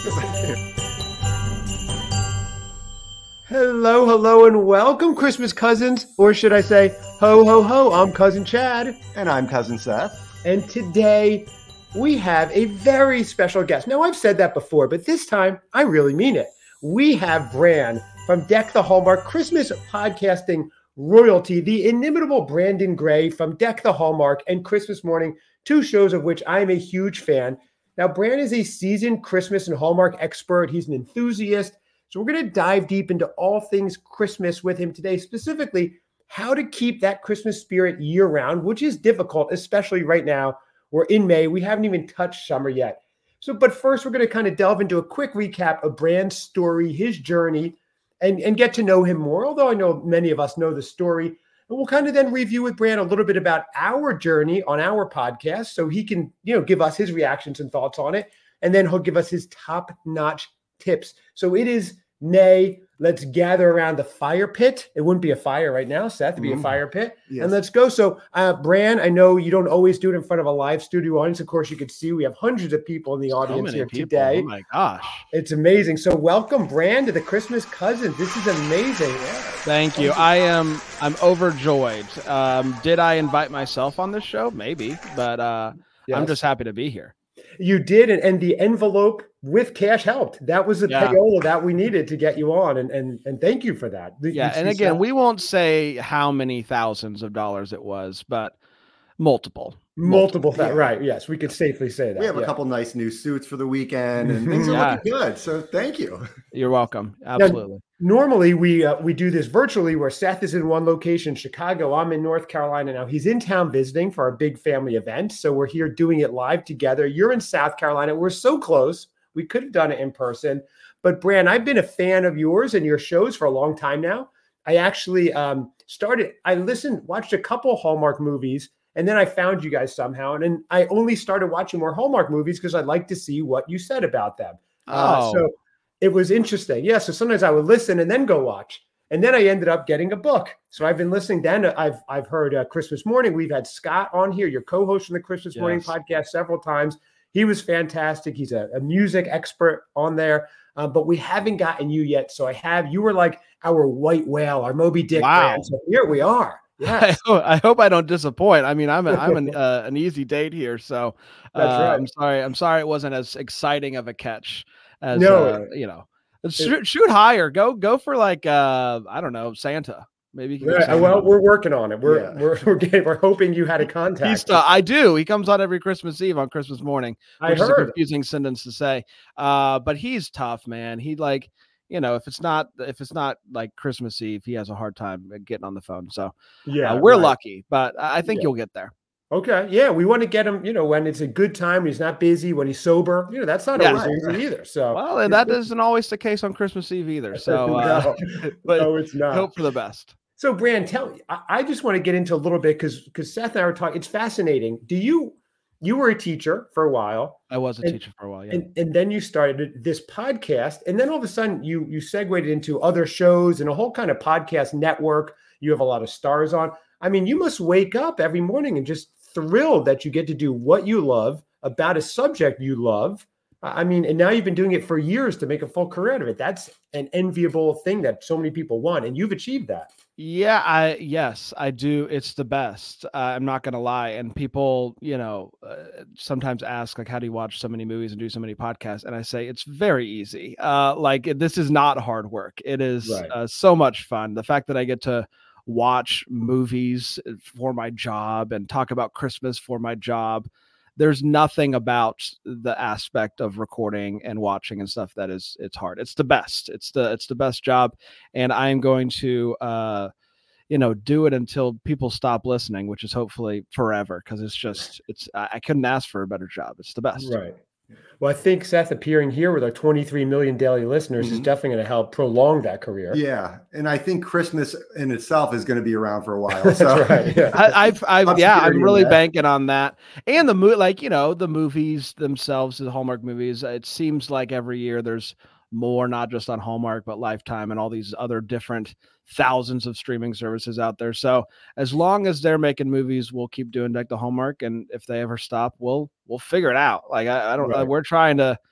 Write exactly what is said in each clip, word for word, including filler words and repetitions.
Hello, hello, and welcome, Christmas cousins, or should I say, ho, ho, ho, I'm Cousin Chad. And I'm Cousin Seth. And today, we have a very special guest. Now, I've said that before, but this time, I really mean it. We have Bran from Deck the Hallmark, Christmas podcasting royalty, the inimitable Brandon Gray from Deck the Hallmark and Christmas Morning, two shows of which I am a huge fan. Now, Bran is a seasoned Christmas and Hallmark expert. He's an enthusiast. So we're going to dive deep into all things Christmas with him today, specifically how to keep that Christmas spirit year-round, which is difficult, especially right now. We're in May. We haven't even touched summer yet. So, but first, we're going to kind of delve into a quick recap of Bran's story, his journey, and, and get to know him more, although I know many of us know the story. And we'll kind of then review with Bran a little bit about our journey on our podcast so he can, you know, give us his reactions and thoughts on it. And then he'll give us his top-notch tips. So it is May. Let's gather around the fire pit. It wouldn't be a fire right now, Seth. It'd be mm. a fire pit. Yes. And let's go. So, uh, Bran, I know you don't always do it in front of a live studio audience. Of course, you could see we have hundreds of people in the audience so here people. today. Oh, my gosh. It's amazing. So welcome, Bran, to the Christmas Cousins. This is amazing. Yeah. Thank you. I am I'm overjoyed. Um, did I invite myself on this show? Maybe. But uh, yes. I'm just happy to be here. You did, and, and the envelope with cash helped. That was the yeah. payola that we needed to get you on, and and and thank you for that. Yeah, and again, we won't say how many thousands of dollars it was, but multiple. Multiple, th- yeah. right? Yes, we could safely say that. We have yeah. a couple nice new suits for the weekend, and things are yeah. looking good. So thank you. You're welcome. Absolutely. Now, normally we uh, we do this virtually, where Seth is in one location, Chicago. I'm in North Carolina now. He's in town visiting for our big family event, so we're here doing it live together. You're in South Carolina. We're so close. We could have done it in person. But Bran, I've been a fan of yours and your shows for a long time now. I actually um, started. I listened, watched a couple Hallmark movies. And then I found you guys somehow, and then I only started watching more Hallmark movies because I'd like to see what you said about them. Oh. Uh, so it was interesting. Yeah, so sometimes I would listen and then go watch. And then I ended up getting a book. So I've been listening. Then I've I've heard uh, Christmas Morning. We've had Scott on here, your co-host on the Christmas yes. Morning podcast, several times. He was fantastic. He's a, a music expert on there. Uh, but we haven't gotten you yet. So I have. You were like our white whale, our Moby Dick. Wow. Brand. So here we are. Yes. I, hope, I hope I don't disappoint. I mean, I'm a, I'm an, uh, an easy date here, so uh, That's right. I'm sorry. I'm sorry it wasn't as exciting of a catch as no, uh, you know. Shoot, shoot higher. Go go for like uh, I don't know, Santa. Maybe. Right. Santa. Well, we're working on it. We're yeah. we're we're, getting, we're hoping you had a contact. He's, uh, I do. He comes on every Christmas Eve on Christmas Morning. Which I is heard. a confusing sentence to say, uh, but he's tough, man. He like. You know, if it's not if it's not like Christmas Eve, he has a hard time getting on the phone. So yeah, uh, we're right. lucky, but I think yeah. you'll get there. Okay, yeah, we want to get him. You know, when it's a good time, when he's not busy, when he's sober. You know, that's not yeah, always right. easy either. So well, and that isn't always the case on Christmas Eve either. So, no, uh, but no, it's not. Hope for the best. So, Bran, tell me. I, I just want to get into a little bit because because Seth and I were talking. It's fascinating. Do you? You were a teacher for a while. I was a and, teacher for a while, yeah. And, and then you started this podcast, and then all of a sudden you you segued into other shows and a whole kind of podcast network. You have a lot of stars on. I mean, you must wake up every morning and just thrilled that you get to do what you love about a subject you love. I mean, and now you've been doing it for years to make a full career out of it. That's an enviable thing that so many people want, and you've achieved that. Yeah, I yes, I do. It's the best. Uh, I'm not gonna lie. And people, you know, uh, sometimes ask like, how do you watch so many movies and do so many podcasts? And I say it's very easy. Uh, like this is not hard work. It is right. uh, so much fun. The fact that I get to watch movies for my job and talk about Christmas for my job. There's nothing about the aspect of recording and watching and stuff that is it's hard. It's the best. It's the it's the best job, and I am going to uh, you know do it until people stop listening, which is hopefully forever because it's just it's I couldn't ask for a better job. It's the best. Right. Well, I think Seth appearing here with our twenty-three million daily listeners mm-hmm. is definitely going to help prolong that career. Yeah, and I think Christmas in itself is going to be around for a while. That's so. right. Yeah, I, I've, I've yeah, I'm really banking on that. And the mo- like you know, the movies themselves, the Hallmark movies. It seems like every year there's more, not just on Hallmark, but Lifetime and all these other different thousands of streaming services out there. So as long as they're making movies, we'll keep doing Deck the Hallmark. And if they ever stop, we'll we'll figure it out. Like I, I don't. Right. We're trying to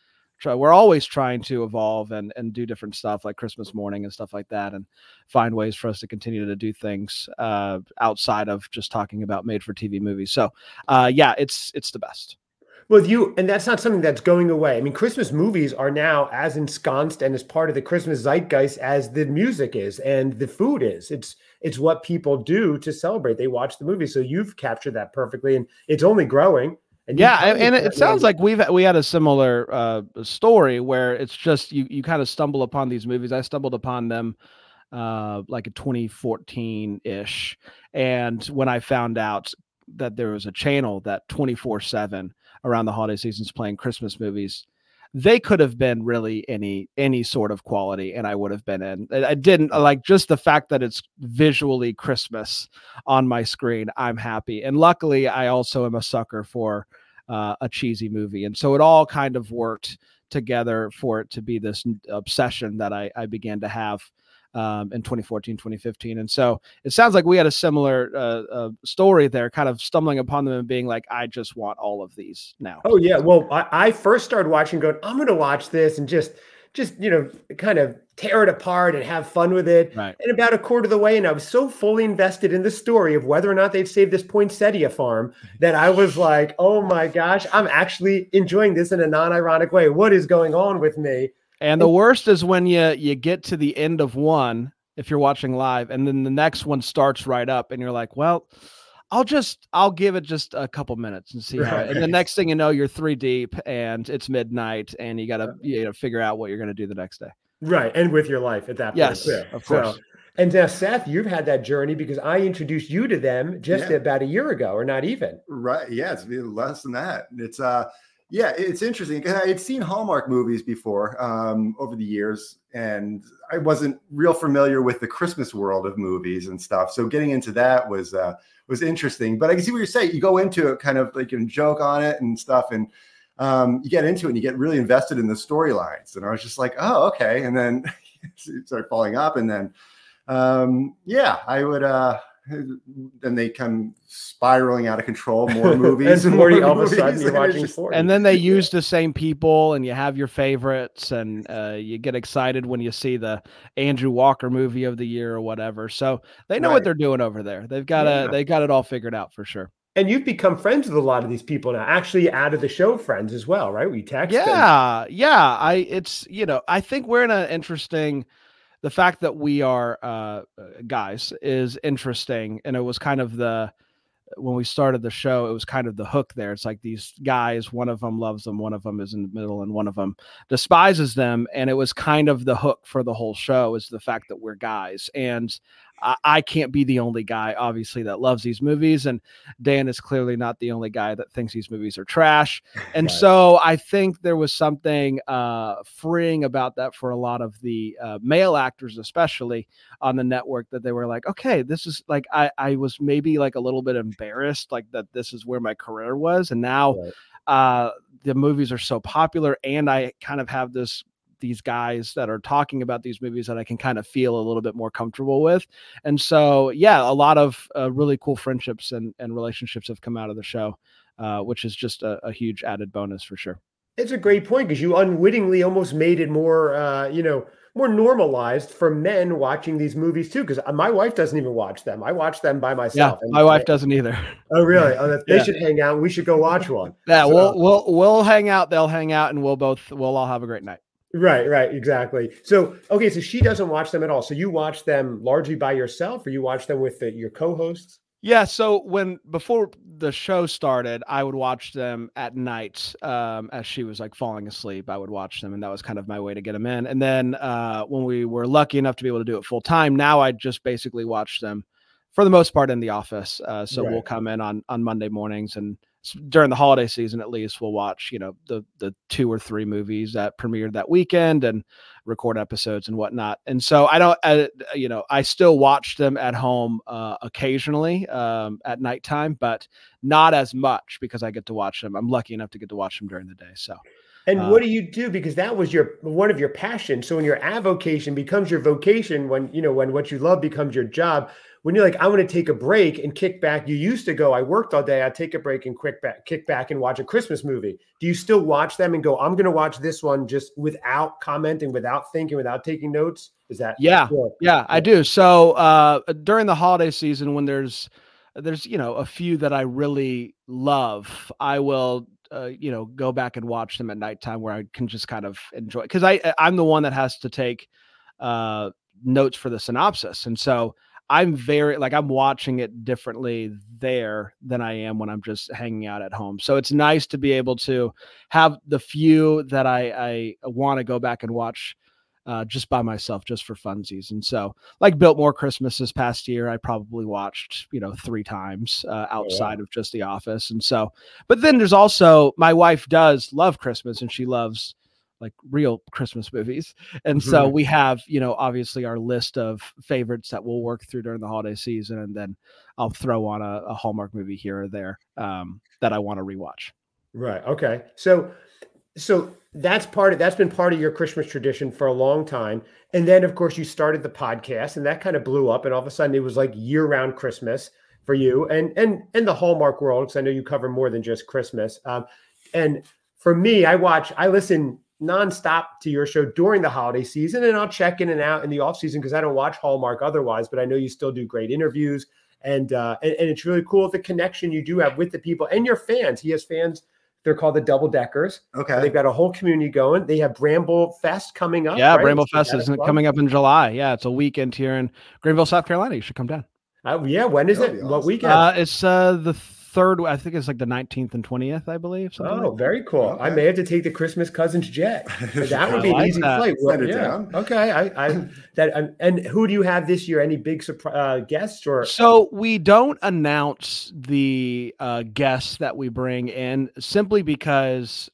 we're always trying to evolve and, and do different stuff like Christmas morning and stuff like that, and find ways for us to continue to do things uh, outside of just talking about made for T V movies. So uh, yeah, it's, it's the best. Well, you, and that's not something that's going away. I mean, Christmas movies are now as ensconced and as part of the Christmas zeitgeist as the music is and the food is. It's it's what people do to celebrate. They watch the movie. So you've captured that perfectly, and it's only growing. And yeah, and it sounds like we've we had a similar uh, story where it's just you you kind of stumble upon these movies. I stumbled upon them uh, like in twenty fourteen ish, and when I found out that there was a channel that twenty-four seven around the holiday seasons playing Christmas movies, they could have been really any any sort of quality, and I would have been in. I didn't like just the fact that it's visually Christmas on my screen. I'm happy, and luckily, I also am a sucker for uh, a cheesy movie, and so it all kind of worked together for it to be this obsession that I, I began to have um, in twenty fourteen, twenty fifteen. And so it sounds like we had a similar uh, uh, story there, kind of stumbling upon them and being like, I just want all of these now. Oh yeah. Well, I, I first started watching going, I'm going to watch this and just, just, you know, kind of tear it apart and have fun with it. Right. And about a quarter of the way, and I was so fully invested in the story of whether or not they'd save this poinsettia farm that I was like, oh my gosh, I'm actually enjoying this in a non-ironic way. What is going on with me? And the worst is when you you get to the end of one, if you're watching live, and then the next one starts right up, and you're like, well, I'll just I'll give it just a couple minutes and see how. Right. And the next thing you know, you're three deep, and it's midnight, and you got to you know figure out what you're going to do the next day. Right, and with your life at that point. Yes, too. Of course. So, and now, Seth, you've had that journey because I introduced you to them just yeah. about a year ago, or not even. Right. Yeah, it's less than that. It's uh. Yeah, it's interesting because I had seen Hallmark movies before um, over the years, and I wasn't real familiar with the Christmas world of movies and stuff. So getting into that was uh, was interesting. But I can see what you're saying. You go into it kind of like you can joke on it and stuff, and um, you get into it and you get really invested in the storylines. And I was just like, oh, okay. And then it started falling up, and then um, yeah, I would. Uh, then they come spiraling out of control. More movies, and forty, all of a sudden you're watching forty. And then they use the same people, and you have your favorites, and uh, you get excited when you see the Andrew Walker movie of the year or whatever. So they know right. what they're doing over there. They've got yeah. a, they got it all figured out for sure. And you've become friends with a lot of these people now, actually out of the show friends as well, right? We text. Yeah, and- yeah. I it's you know I think we're in an interesting. The fact that we are uh, guys is interesting. And it was kind of the, when we started the show, it was kind of the hook there. It's like these guys, one of them loves them, one of them is in the middle, and one of them despises them. And it was kind of the hook for the whole show is the fact that we're guys. And I, I can't be the only guy, obviously, that loves these movies. And Dan is clearly not the only guy that thinks these movies are trash. And right. so I think there was something uh, freeing about that for a lot of the uh, male actors, especially on the network, that they were like, okay, this is like, I, I was maybe like a little bit embarrassed, like that this is where my career was. And now right. uh, the movies are so popular, and I kind of have this these guys that are talking about these movies that I can kind of feel a little bit more comfortable with. And so, yeah, a lot of uh, really cool friendships and, and relationships have come out of the show, uh, which is just a, a huge added bonus for sure. It's a great point because you unwittingly almost made it more, uh, you know, more normalized for men watching these movies too. Because my wife doesn't even watch them. I watch them by myself. Yeah, my wife doesn't either. Oh, really? Oh, that, they yeah. should hang out. We should go watch one. Yeah, so, we'll we'll we'll hang out. They'll hang out, and we'll both we'll all have a great night. Right, right, exactly. So, okay, so she doesn't watch them at all. So you watch them largely by yourself, or you watch them with the, your co-hosts? Yeah. So when before the show started, I would watch them at night um, as she was like falling asleep. I would watch them, and that was kind of my way to get them in. And then uh, when we were lucky enough to be able to do it full time, now I just basically watch them for the most part in the office. Uh, so right. we'll come in on on Monday mornings, and during the holiday season, at least, we'll watch, you know, the the two or three movies that premiered that weekend and record episodes and whatnot. And so I don't, uh, you know, I still watch them at home uh, occasionally um, at nighttime, but not as much because I get to watch them. I'm lucky enough to get to watch them during the day. So. And uh, what do you do? Because that was your one of your passions. So when your avocation becomes your vocation, when you know when what you love becomes your job, when you're like, I want to take a break and kick back. You used to go, I worked all day. I'd take a break and quick back, kick back and watch a Christmas movie. Do you still watch them and go, I'm going to watch this one just without commenting, without thinking, without taking notes? Is that? Yeah. Cool? Yeah, yeah, I do. So uh, during the holiday season, when there's, there's, you know, a few that I really love, I will, uh, you know, go back and watch them at nighttime where I can just kind of enjoy. Cause I, I'm the one that has to take uh, notes for the synopsis. And so I'm very, like, I'm watching it differently there than I am when I'm just hanging out at home. So it's nice to be able to have the few that I, I want to go back and watch uh, just by myself, just for funsies. And so, like Biltmore Christmas this past year, I probably watched, you know, three times uh, outside oh, yeah. of just The Office. And so, but then there's also, my wife does love Christmas, and she loves like real Christmas movies. And mm-hmm. so we have, you know, obviously our list of favorites that we'll work through during the holiday season. And then I'll throw on a, a Hallmark movie here or there um, that I want to rewatch. Right. Okay. So, so that's part of, that's been part of your Christmas tradition for a long time. And then of course you started the podcast, and that kind of blew up, and all of a sudden it was like year round Christmas for you and, and, and the Hallmark world. Cause I know you cover more than just Christmas. Um, and for me, I watch, I listen nonstop to your show during the holiday season, and I'll check in and out in the off season because I don't watch Hallmark otherwise, but I know you still do great interviews, and, uh, and and it's really cool the connection you do have with the people and your fans. He has fans. They're called the Double Deckers. Okay, they've got a whole community going. They have Bramble Fest coming up. Yeah, right? Bramble Fest is coming up in July. Yeah, it's a weekend here in Greenville, South Carolina. You should come down. Uh, yeah, when is That'll it? Awesome. What weekend? Uh, it's uh, the third. I think it's like the nineteenth and twentieth, I believe. Oh, like very cool. Okay. I may have to take the Christmas Cousins jet. That would be an like easy that. flight. Well, yeah. Down. Okay. I, I that I'm, and who do you have this year? Any big surprise uh, guests or? So we don't announce the uh, guests that we bring in simply because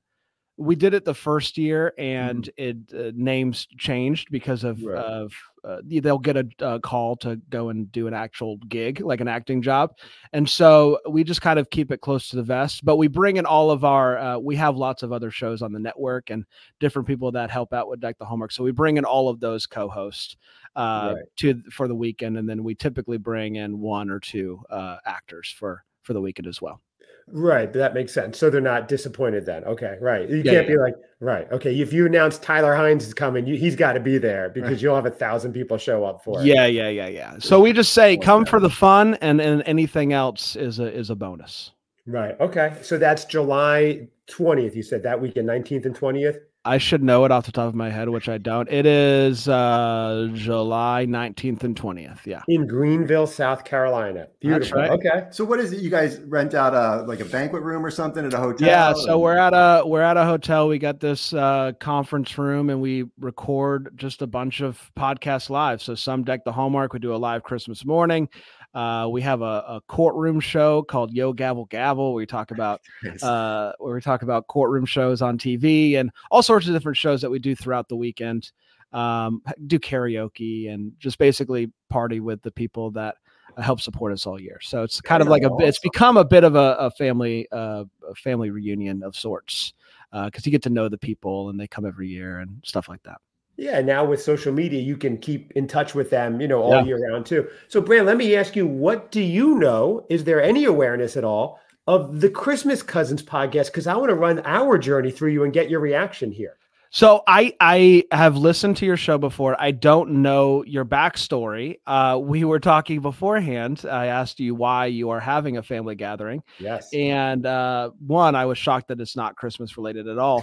we did it the first year, and mm-hmm. it uh, names changed because of right. of uh, they'll get a, a call to go and do an actual gig, like an acting job, and so we just kind of keep it close to the vest. But we bring in all of our uh, we have lots of other shows on the network and different people that help out with Deck the Hallmark, so we bring in all of those co-hosts uh, right. to for the weekend, and then we typically bring in one or two uh, actors for for the weekend as well. Right. That makes sense. So they're not disappointed then. Okay. Right. You yeah, can't yeah. be like, right. Okay. If you announce Tyler Hines is coming, you, he's got to be there because right. you'll have a thousand people show up for it. Yeah. Yeah. Yeah. Yeah. So we just say, come for the fun, and, and anything else is a, is a bonus. Right. Okay. So that's July twentieth. You said that weekend, nineteenth and twentieth. I should know it off the top of my head, which I don't. It is uh, July nineteenth and twentieth. Yeah. In Greenville, South Carolina. Beautiful. That's right. Okay. So what is it? You guys rent out a like a banquet room or something at a hotel? Yeah. So and... we're at a we're at a hotel. We got this uh, conference room, and we record just a bunch of podcasts live. So some Deck the Hallmark. We do a live Christmas morning. Uh, we have a, a courtroom show called Yo Gavel Gavel. Where we talk about nice. uh, where we talk about courtroom shows on T V and all sorts of different shows that we do throughout the weekend. Um, do karaoke and just basically party with the people that uh, help support us all year. So it's kind yeah, of like a awesome. It's become a bit of a, a family uh, a family reunion of sorts because uh, you get to know the people and they come every year and stuff like that. Yeah, now with social media, you can keep in touch with them, you know, all yeah. year round too. So, Bran, let me ask you, what do you know? Is there any awareness at all of the Christmas Cousins podcast? Because I want to run our journey through you and get your reaction here. So I I have listened to your show before. I don't know your backstory. Uh, we were talking beforehand. I asked you why you are having a family gathering. Yes. And uh, one, I was shocked that it's not Christmas related at all.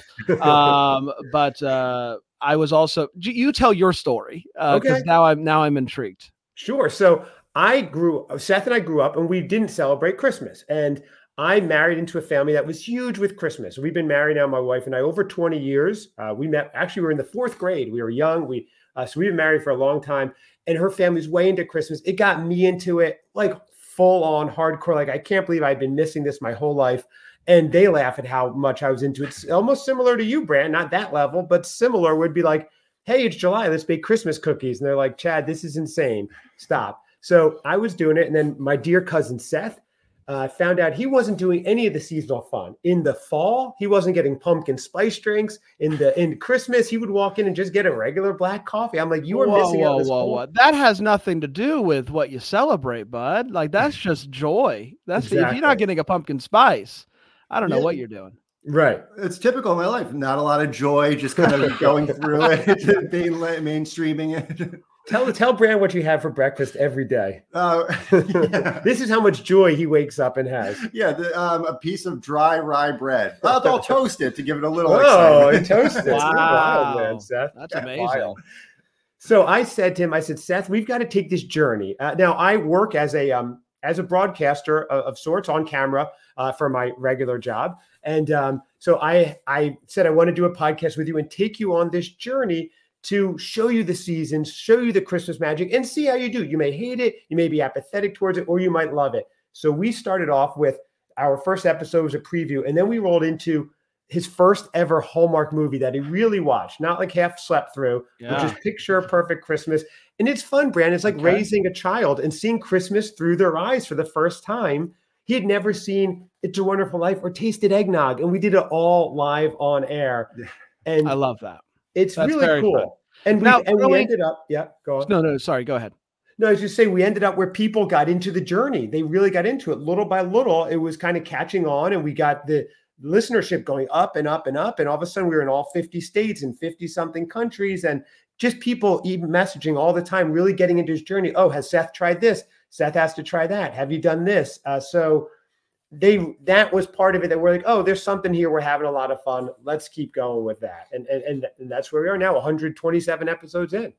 Um, but uh, I was also. You tell your story because uh, okay. now I'm now I'm intrigued. Sure. So I grew. Seth and I grew up, and we didn't celebrate Christmas, and I married into a family that was huge with Christmas. We've been married now, my wife and I, over twenty years. Uh, we met, actually, we were in the fourth grade. We were young. We uh, So we've been married for a long time. And her family's way into Christmas. It got me into it, like full on hardcore. Like, I can't believe I've been missing this my whole life. And they laugh at how much I was into it. It's almost similar to you, Brant. Not that level, but similar would be like, hey, it's July. Let's bake Christmas cookies. And they're like, Chad, this is insane. Stop. So I was doing it. And then my dear cousin, Seth, uh, found out he wasn't doing any of the seasonal fun. In the fall, he wasn't getting pumpkin spice drinks. In the in Christmas, he would walk in and just get a regular black coffee. I'm like, you are whoa, missing whoa, out. This whoa, whole- whoa. That has nothing to do with what you celebrate, bud. Like that's just joy. That's Exactly. if you're not getting a pumpkin spice, I don't know Yeah. what you're doing. Right. It's typical of my life. Not a lot of joy, just kind of going through it, being mainstreaming it. Tell tell Bran what you have for breakfast every day. Uh, yeah. This is how much joy he wakes up and has. Yeah, the, um, a piece of dry rye bread. I'll, I'll toast it to give it a little Oh, excitement. it toasted. Wow. Wild, man, Seth. That's Yeah, amazing. wild. So I said to him, I said, Seth, we've got to take this journey. Uh, now I work as a um, as a broadcaster of, of sorts on camera uh, for my regular job, and um, so I I said I want to do a podcast with you and take you on this journey to show you the seasons, show you the Christmas magic, and see how you do. You may hate it, you may be apathetic towards it, or you might love it. So we started off with our first episode was a preview, and then we rolled into his first ever Hallmark movie that he really watched, not like half slept through, Yeah. which is Picture a Perfect Christmas. And it's fun, Brandon. It's like Okay. raising a child and seeing Christmas through their eyes for the first time. He had never seen It's a Wonderful Life or tasted eggnog, and we did it all live on air. Yeah. And I love that. it's That's really very cool. fun. And we Now, and we really- ended up, yeah, go on. No, no, sorry. Go ahead. No, as you say, we ended up where people got into the journey. They really got into it little by little. It was kind of catching on, and we got the listenership going up and up and up. And all of a sudden, we were in all fifty states and fifty something countries, and just people even messaging all the time, really getting into his journey. Oh, has Seth tried this? Seth has to try that. Have you done this? Uh, so they that was part of it. That we're like, oh, there's something here. We're having a lot of fun. Let's keep going with that. And and and, and that's where we are now. one hundred twenty-seven episodes in.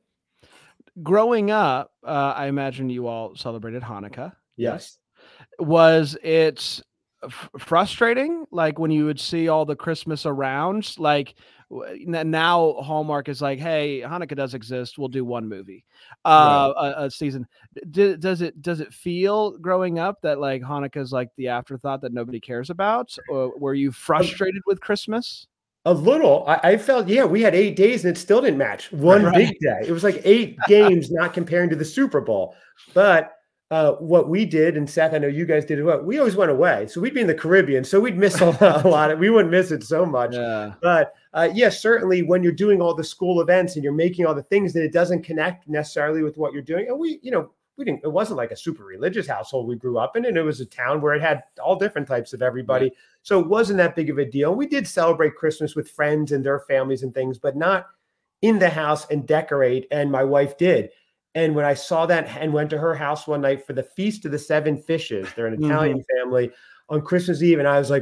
Growing up, uh, I imagine you all celebrated Hanukkah. Yes. Was it f- frustrating? Like when you would see all the Christmas around, like w- n- now Hallmark is like, hey, Hanukkah does exist. We'll do one movie, uh, a, a season. D- does it, does it feel growing up that like Hanukkah is like the afterthought that nobody cares about? Or were you frustrated with Christmas? A little. I, I felt, yeah, we had eight days and it still didn't match one Right. big day. It was like eight games, not comparing to the Super Bowl. But uh, what we did, and Seth, I know you guys did as well, we always went away. So we'd be in the Caribbean. So we'd miss a lot. A lot of, we wouldn't miss it so much. Yeah. But uh, yes, certainly when you're doing all the school events and you're making all the things that it doesn't connect necessarily with what you're doing. And we, you know, we didn't, it wasn't like a super religious household we grew up in. And it was a town where it had all different types of everybody. Right. So it wasn't that big of a deal. We did celebrate Christmas with friends and their families and things, but not in the house and decorate. And my wife did. And when I saw that and went to her house one night for the Feast of the Seven Fishes, they're an Italian family, on Christmas Eve, and I was like,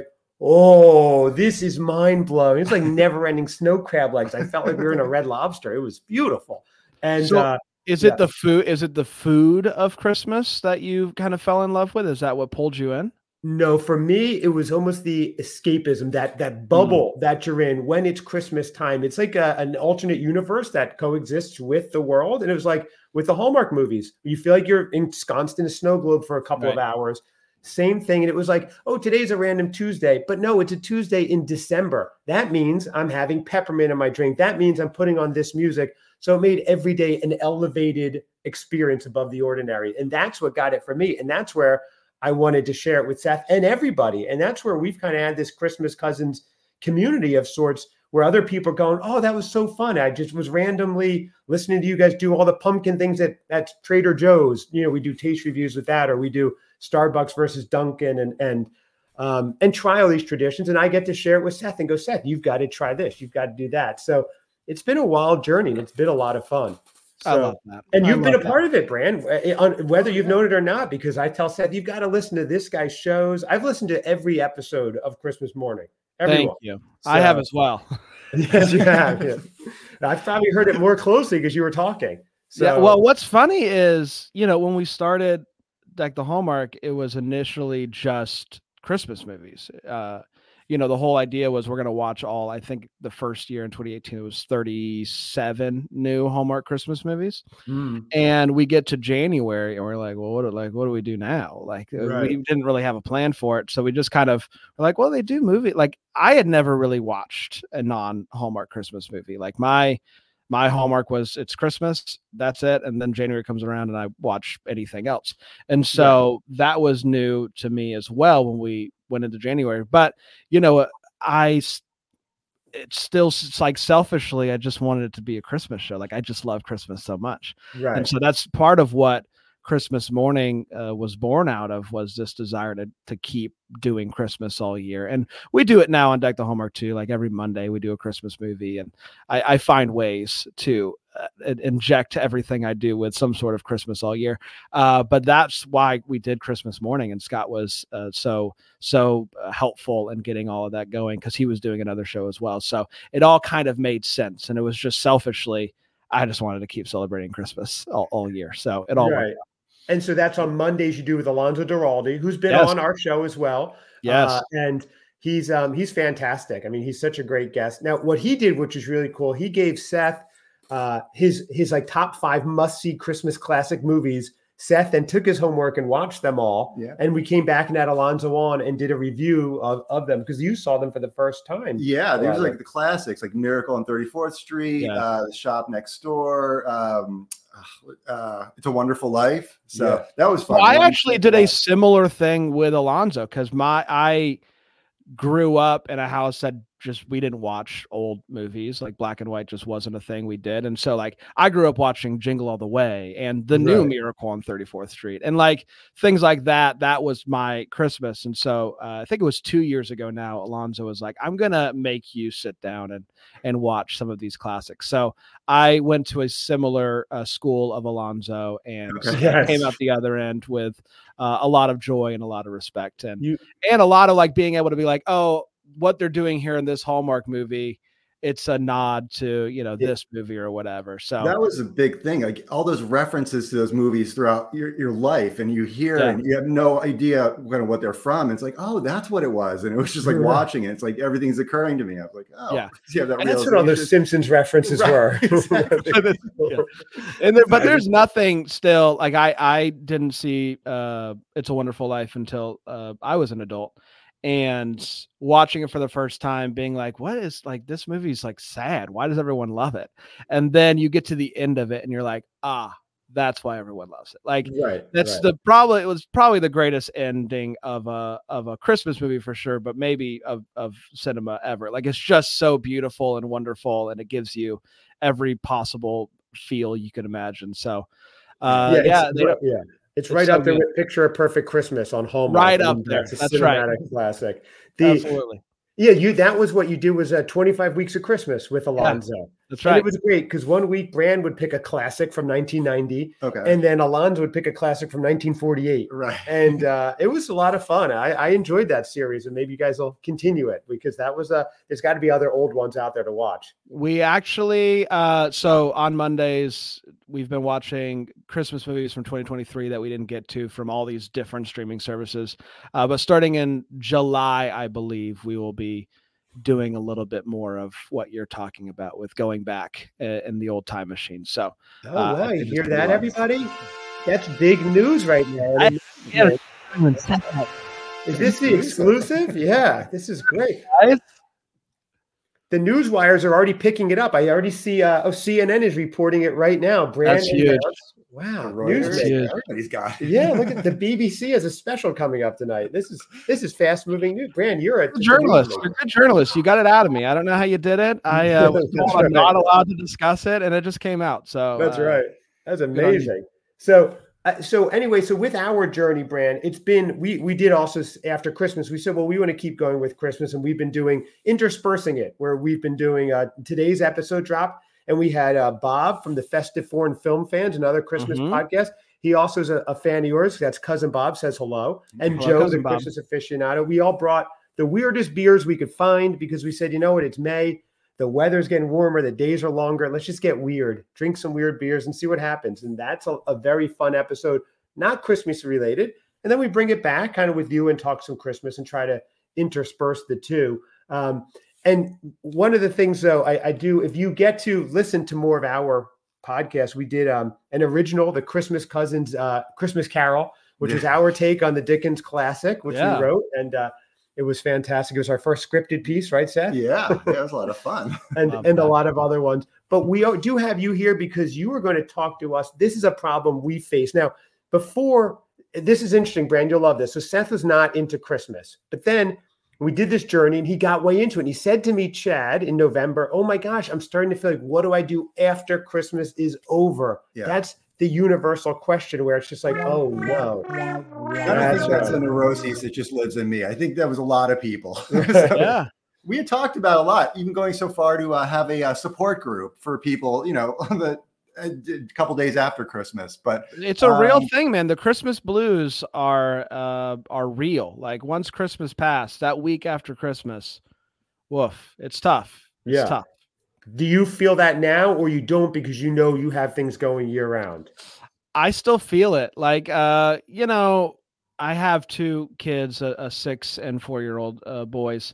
oh, this is mind blowing. It's like never ending snow crab legs. I felt like we were in a Red Lobster. It was beautiful. And So- uh, Is Yeah. it the food? Is it the food of Christmas that you kind of fell in love with? Is that what pulled you in? no, for me, it was almost the escapism, that that bubble Mm. that you're in when it's Christmas time. It's like a, an alternate universe that coexists with the world. And it was like with the Hallmark movies, you feel like you're ensconced in a snow globe for a couple of Right. hours. Same thing. And it was like, oh, today's a random Tuesday. But no, it's a Tuesday in December. That means I'm having peppermint in my drink. That means I'm putting on this music. So it made every day an elevated experience above the ordinary. And that's what got it for me. And that's where I wanted to share it with Seth and everybody. And that's where we've kind of had this Christmas Cousins community of sorts where other people are going, oh, that was so fun. I just was randomly listening to you guys do all the pumpkin things at, at Trader Joe's. You know, we do taste reviews with that, or we do Starbucks versus Dunkin' and, and, um, and try all these traditions. And I get to share it with Seth and go, Seth, you've got to try this. You've got to do that. So it's been a wild journey and it's been a lot of fun. I So- love that. And I you've been love a that. part of it, Brand, on- whether you've known it or not, because I tell Seth, you've got to listen to this guy's shows. I've listened to every episode of Christmas Morning. Everyone. Thank you. I have So- as well. Yes, you have. Yeah. I've probably heard it more closely because you were talking. So, Yeah. Well, what's funny is, you know, when we started Deck the Hallmark, it was initially just Christmas movies. Uh, you know, the whole idea was we're going to watch all, I think the first year in twenty eighteen, it was thirty-seven new Hallmark Christmas movies. mm, And we get to January and we're like, well, what do, like, what do we do now? Like uh, Right. we didn't really have a plan for it. So we just kind of were like, well, they do movie. Like I had never really watched a non Hallmark Christmas movie. Like my, My Hallmark was it's Christmas, that's it. And then January comes around and I watch anything else. And so yeah. that was new to me as well when we went into January. But, you know, I, it's still it's like selfishly, I just wanted it to be a Christmas show. Like I just love Christmas so much. Right. And so that's part of what Christmas Morning uh, was born out of, was this desire to to keep doing Christmas all year. And we do it now on Deck the Hallmark too. Like every Monday we do a Christmas movie, and I, I find ways to uh, inject everything I do with some sort of Christmas all year. Uh, but that's why we did Christmas Morning, and Scott was uh, so, so uh, helpful in getting all of that going because he was doing another show as well. So it all kind of made sense. And it was just selfishly, I just wanted to keep celebrating Christmas all, all year. So it all right. worked out. And so that's on Mondays you do with Alonzo Duralde, who's been yes. on our show as well. Yes. Uh, and he's um, he's fantastic. I mean, he's such a great guest. Now, what he did, which is really cool, he gave Seth uh, his his like top five must-see Christmas classic movies. Seth then took his homework and watched them all. Yeah. And we came back and had Alonzo on and did a review of, of them because you saw them for the first time. Yeah, there's like the classics, like Miracle on thirty-fourth Street, yeah. uh, The Shop Next Door, um, uh, It's a Wonderful Life. So yeah. that was fun. Well, I actually did a similar thing with Alonzo because my I grew up in a house that just we didn't watch old movies. Like black and white just wasn't a thing we did. And so like I grew up watching Jingle All the Way and the right. new Miracle on thirty-fourth Street and like things like that. That was my Christmas. And so uh, I think it was two years ago now, Alonzo was like, I'm going to make you sit down and, and watch some of these classics. So I went to a similar uh, school of Alonzo and okay. yes. came out the other end with uh, a lot of joy and a lot of respect and, you, and a lot of like being able to be like, oh, what they're doing here in this Hallmark movie, it's a nod to, you know, this movie or whatever. So that was a big thing. Like all those references to those movies throughout your, your life, and you hear yeah. and you have no idea kind of what they're from. It's like, oh, that's what it was. And it was just like watching it. It's like everything occurring to me. I was like, oh, yeah, yeah that and that's what all those Simpsons references right. were. yeah. And there, but there's nothing still like I I didn't see uh, It's a Wonderful Life until uh, I was an adult. And watching it for the first time, being like, what is like, this movie's like sad. Why does everyone love it? And then you get to the end of it and you're like, ah, that's why everyone loves it. Like right, that's right. the probably, it was probably the greatest ending of a, of a Christmas movie for sure, but maybe of, of cinema ever. Like it's just so beautiful and wonderful. And it gives you every possible feel you can imagine. So uh, yeah, yeah, they, yeah. It's, it's right so up there good. with Picture a Perfect Christmas on Hallmark. Right up there. That's a That's cinematic right. classic. The, Absolutely. Yeah, you. That was what you do was uh, twenty-five Weeks of Christmas with Alonzo. Yeah, that's and right. It was great because one week Brand would pick a classic from nineteen ninety, okay, and then Alonzo would pick a classic from nineteen forty-eight. Right. And uh, it was a lot of fun. I, I enjoyed that series, and maybe you guys will continue it because that was a. There's got to be other old ones out there to watch. We actually, uh, so on Mondays, we've been watching Christmas movies from twenty twenty-three that we didn't get to from all these different streaming services. Uh, but starting in July, I believe we will be doing a little bit more of what you're talking about with going back uh, in the old time machine. So, oh, uh, wow, you hear that, everybody? That's big news right now. I, yeah. Is this the exclusive? Yeah, this is great. The news wires are already picking it up. I already see. Uh, oh, C N N is reporting it right now. Brand That's huge. Wow, news everybody's got. Yeah, look at the B B C has a special coming up tonight. This is this is fast moving news. Brand, you're a, a journalist. You're a good journalist. You got it out of me. I don't know how you did it. I uh, was right. not allowed to discuss it, and it just came out. So that's uh, right. That's amazing. So. Uh, so anyway, so with our journey, Brand, it's been, we we did also after Christmas, we said, well, we want to keep going with Christmas, and we've been doing, interspersing it, where we've been doing uh, today's episode drop, and we had uh, Bob from the Festive Foreign Film Fans, another Christmas mm-hmm. podcast. He also is a, a fan of yours. That's Cousin Bob says hello. And hello, Joe, the Bob. Christmas aficionado. We all brought the weirdest beers we could find because we said, you know what, it's May. The weather's getting warmer. The days are longer. Let's just get weird, drink some weird beers and see what happens. And that's a, a very fun episode, not Christmas related. And then we bring it back kind of with you and talk some Christmas and try to intersperse the two. Um, and one of the things, though, I, I do, if you get to listen to more of our podcast, we did um, an original, the Christmas Cousins uh, Christmas Carol, which yeah. is our take on the Dickens classic, which yeah. we wrote. And uh, It was fantastic. It was our first scripted piece, right, Seth? Yeah, yeah, it was a lot of fun. and Love and that. a lot of other ones. But we do have you here because you are going to talk to us. This is a problem we face. Now, before, this is interesting, Brand, you'll love this. So Seth was not into Christmas, but then we did this journey and he got way into it. And he said to me, Chad, in November, oh my gosh, I'm starting to feel like, what do I do after Christmas is over? Yeah. That's the universal question where it's just like, oh no. I don't That's think that's right. a neuroses that just lives in me. I think that was a lot of people. So Yeah. we had talked about a lot, even going so far to uh, have a uh, support group for people, you know, on the a couple days after Christmas. But It's a real um, thing, man. The Christmas blues are uh are real. Like once Christmas passed, that week after Christmas, woof, it's tough. It's Yeah. tough. Do you feel that now or you don't because you know you have things going year round? I still feel it. Like uh, you know, I have two kids, a, a six and four year old uh, boys,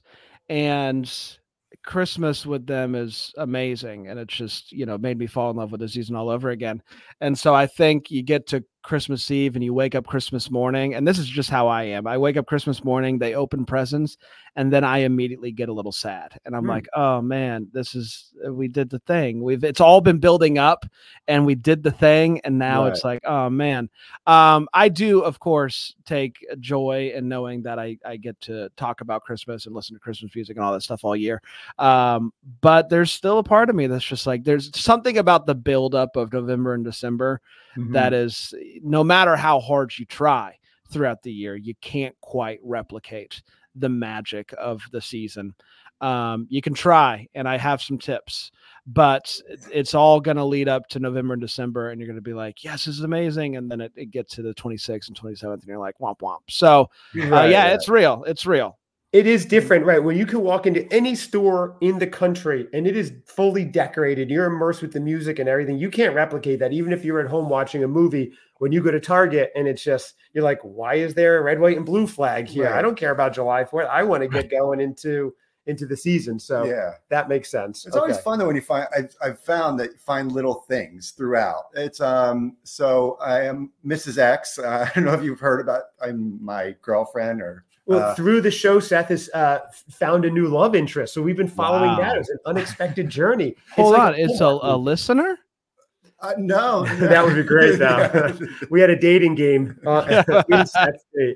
and Christmas with them is amazing, and it's just, you know, made me fall in love with the season all over again. And so I think you get to Christmas Eve and you wake up Christmas morning, and this is just how I am. I wake up Christmas morning, they open presents, and then I immediately get a little sad, and I'm Hmm. like, oh man, this is, we did the thing. We've, it's all been building up, and we did the thing, and now it's like, oh man. Um, I do, of course, take joy in knowing that I I get to talk about Christmas and listen to Christmas music and all that stuff all year. Um, but there's still a part of me that's just like, there's something about the buildup of November and December that is, no matter how hard you try throughout the year, you can't quite replicate the magic of the season. Um, you can try, and I have some tips, but it's all going to lead up to November and December, and you're going to be like, yes, this is amazing. And then it, it gets to the twenty-sixth and twenty-seventh, and you're like, womp womp. So uh, Right, yeah, right. it's real. It's real. It is different, right? When you can walk into any store in the country and it is fully decorated, you're immersed with the music and everything. You can't replicate that. Even if you're at home watching a movie, when you go to Target and it's just, you're like, why is there a red, white, and blue flag here? Right. I don't care about July fourth. I want to get going into into the season. So yeah, that makes sense. it's always Okay. fun though when you find. I've, I've found that you find little things throughout. It's um. So I am Missus X. Uh, I don't know if you've heard about. I'm my girlfriend or. Well, Uh, through the show, Seth has uh, found a new love interest. So we've been following Wow. that as an unexpected journey. It's Hold like on. It's a, Hallmark a movie. listener? uh, no, That would be great now. Yeah. We had a dating game uh, in Seth State.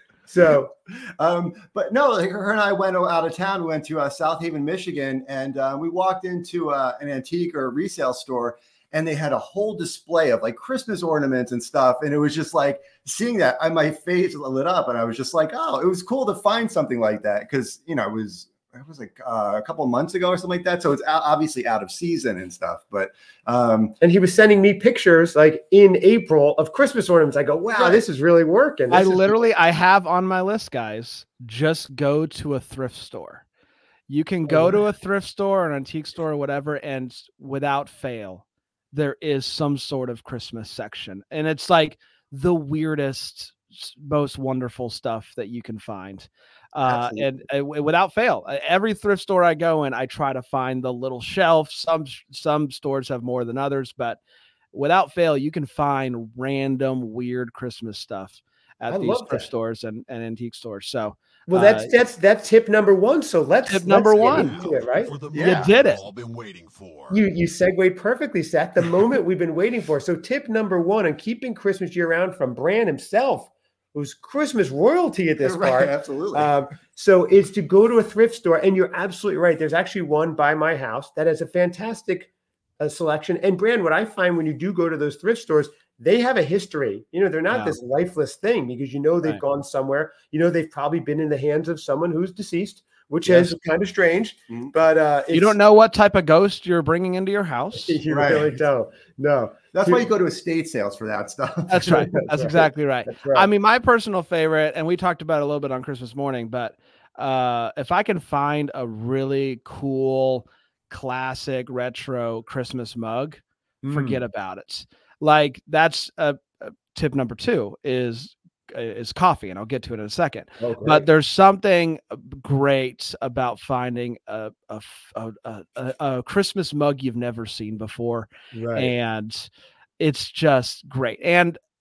So Um, but no, like her and I went out of town. We went to uh, South Haven, Michigan, and uh, we walked into uh, an antique or resale store, and they had a whole display of like Christmas ornaments and stuff. And it was just like seeing that, I, my face lit up, and I was just like, oh, it was cool to find something like that because you know it was it was like uh, a couple of months ago or something like that. So it's o- obviously out of season and stuff. But um, and he was sending me pictures like in April of Christmas ornaments. I go, wow, Right. this is really working. I This is- literally, I have on my list, guys, just go to a thrift store. You can go Oh, to a thrift store or an antique store or whatever, and without fail, there is some sort of Christmas section. And it's like the weirdest, s- most wonderful stuff that you can find. Uh, and uh, w- without fail, uh, every thrift store I go in, I try to find the little shelf. Some some stores have more than others, but without fail, you can find random weird Christmas stuff at I these love thrift that. stores and, and antique stores. So well, that's uh, that's that's tip number one. So let's Tip let's number get one. into it, right? For the Yeah. moment You did it. we've all been waiting for. You you segued perfectly, Seth. The moment we've been waiting for. So tip number one on keeping Christmas year round from Bran himself, who's Christmas royalty at this right, part. absolutely. Um, so it's to go to a thrift store, and you're absolutely right. There's actually one by my house that has a fantastic uh, selection. And Brand, what I find when you do go to those thrift stores, they have a history. You know, they're not Yeah. this lifeless thing because you know they've Right. gone somewhere. You know, they've probably been in the hands of someone who's deceased, which Yes. is kind of strange. Mhm. But uh, you don't know what type of ghost you're bringing into your house. You Right. really don't. No, That's why you go to estate sales for that stuff. That's right. That's That's right. exactly right. that's right. I mean, my personal favorite, and we talked about it a little bit on Christmas morning, but uh, if I can find a really cool, classic, retro Christmas mug, Mm. forget about it. Like that's a, a tip number two is is coffee, and I'll get to it in a second. Oh, But great. there's something great about finding a a, f- a, a- a- a Christmas mug you've never seen before, right. and it's just great. And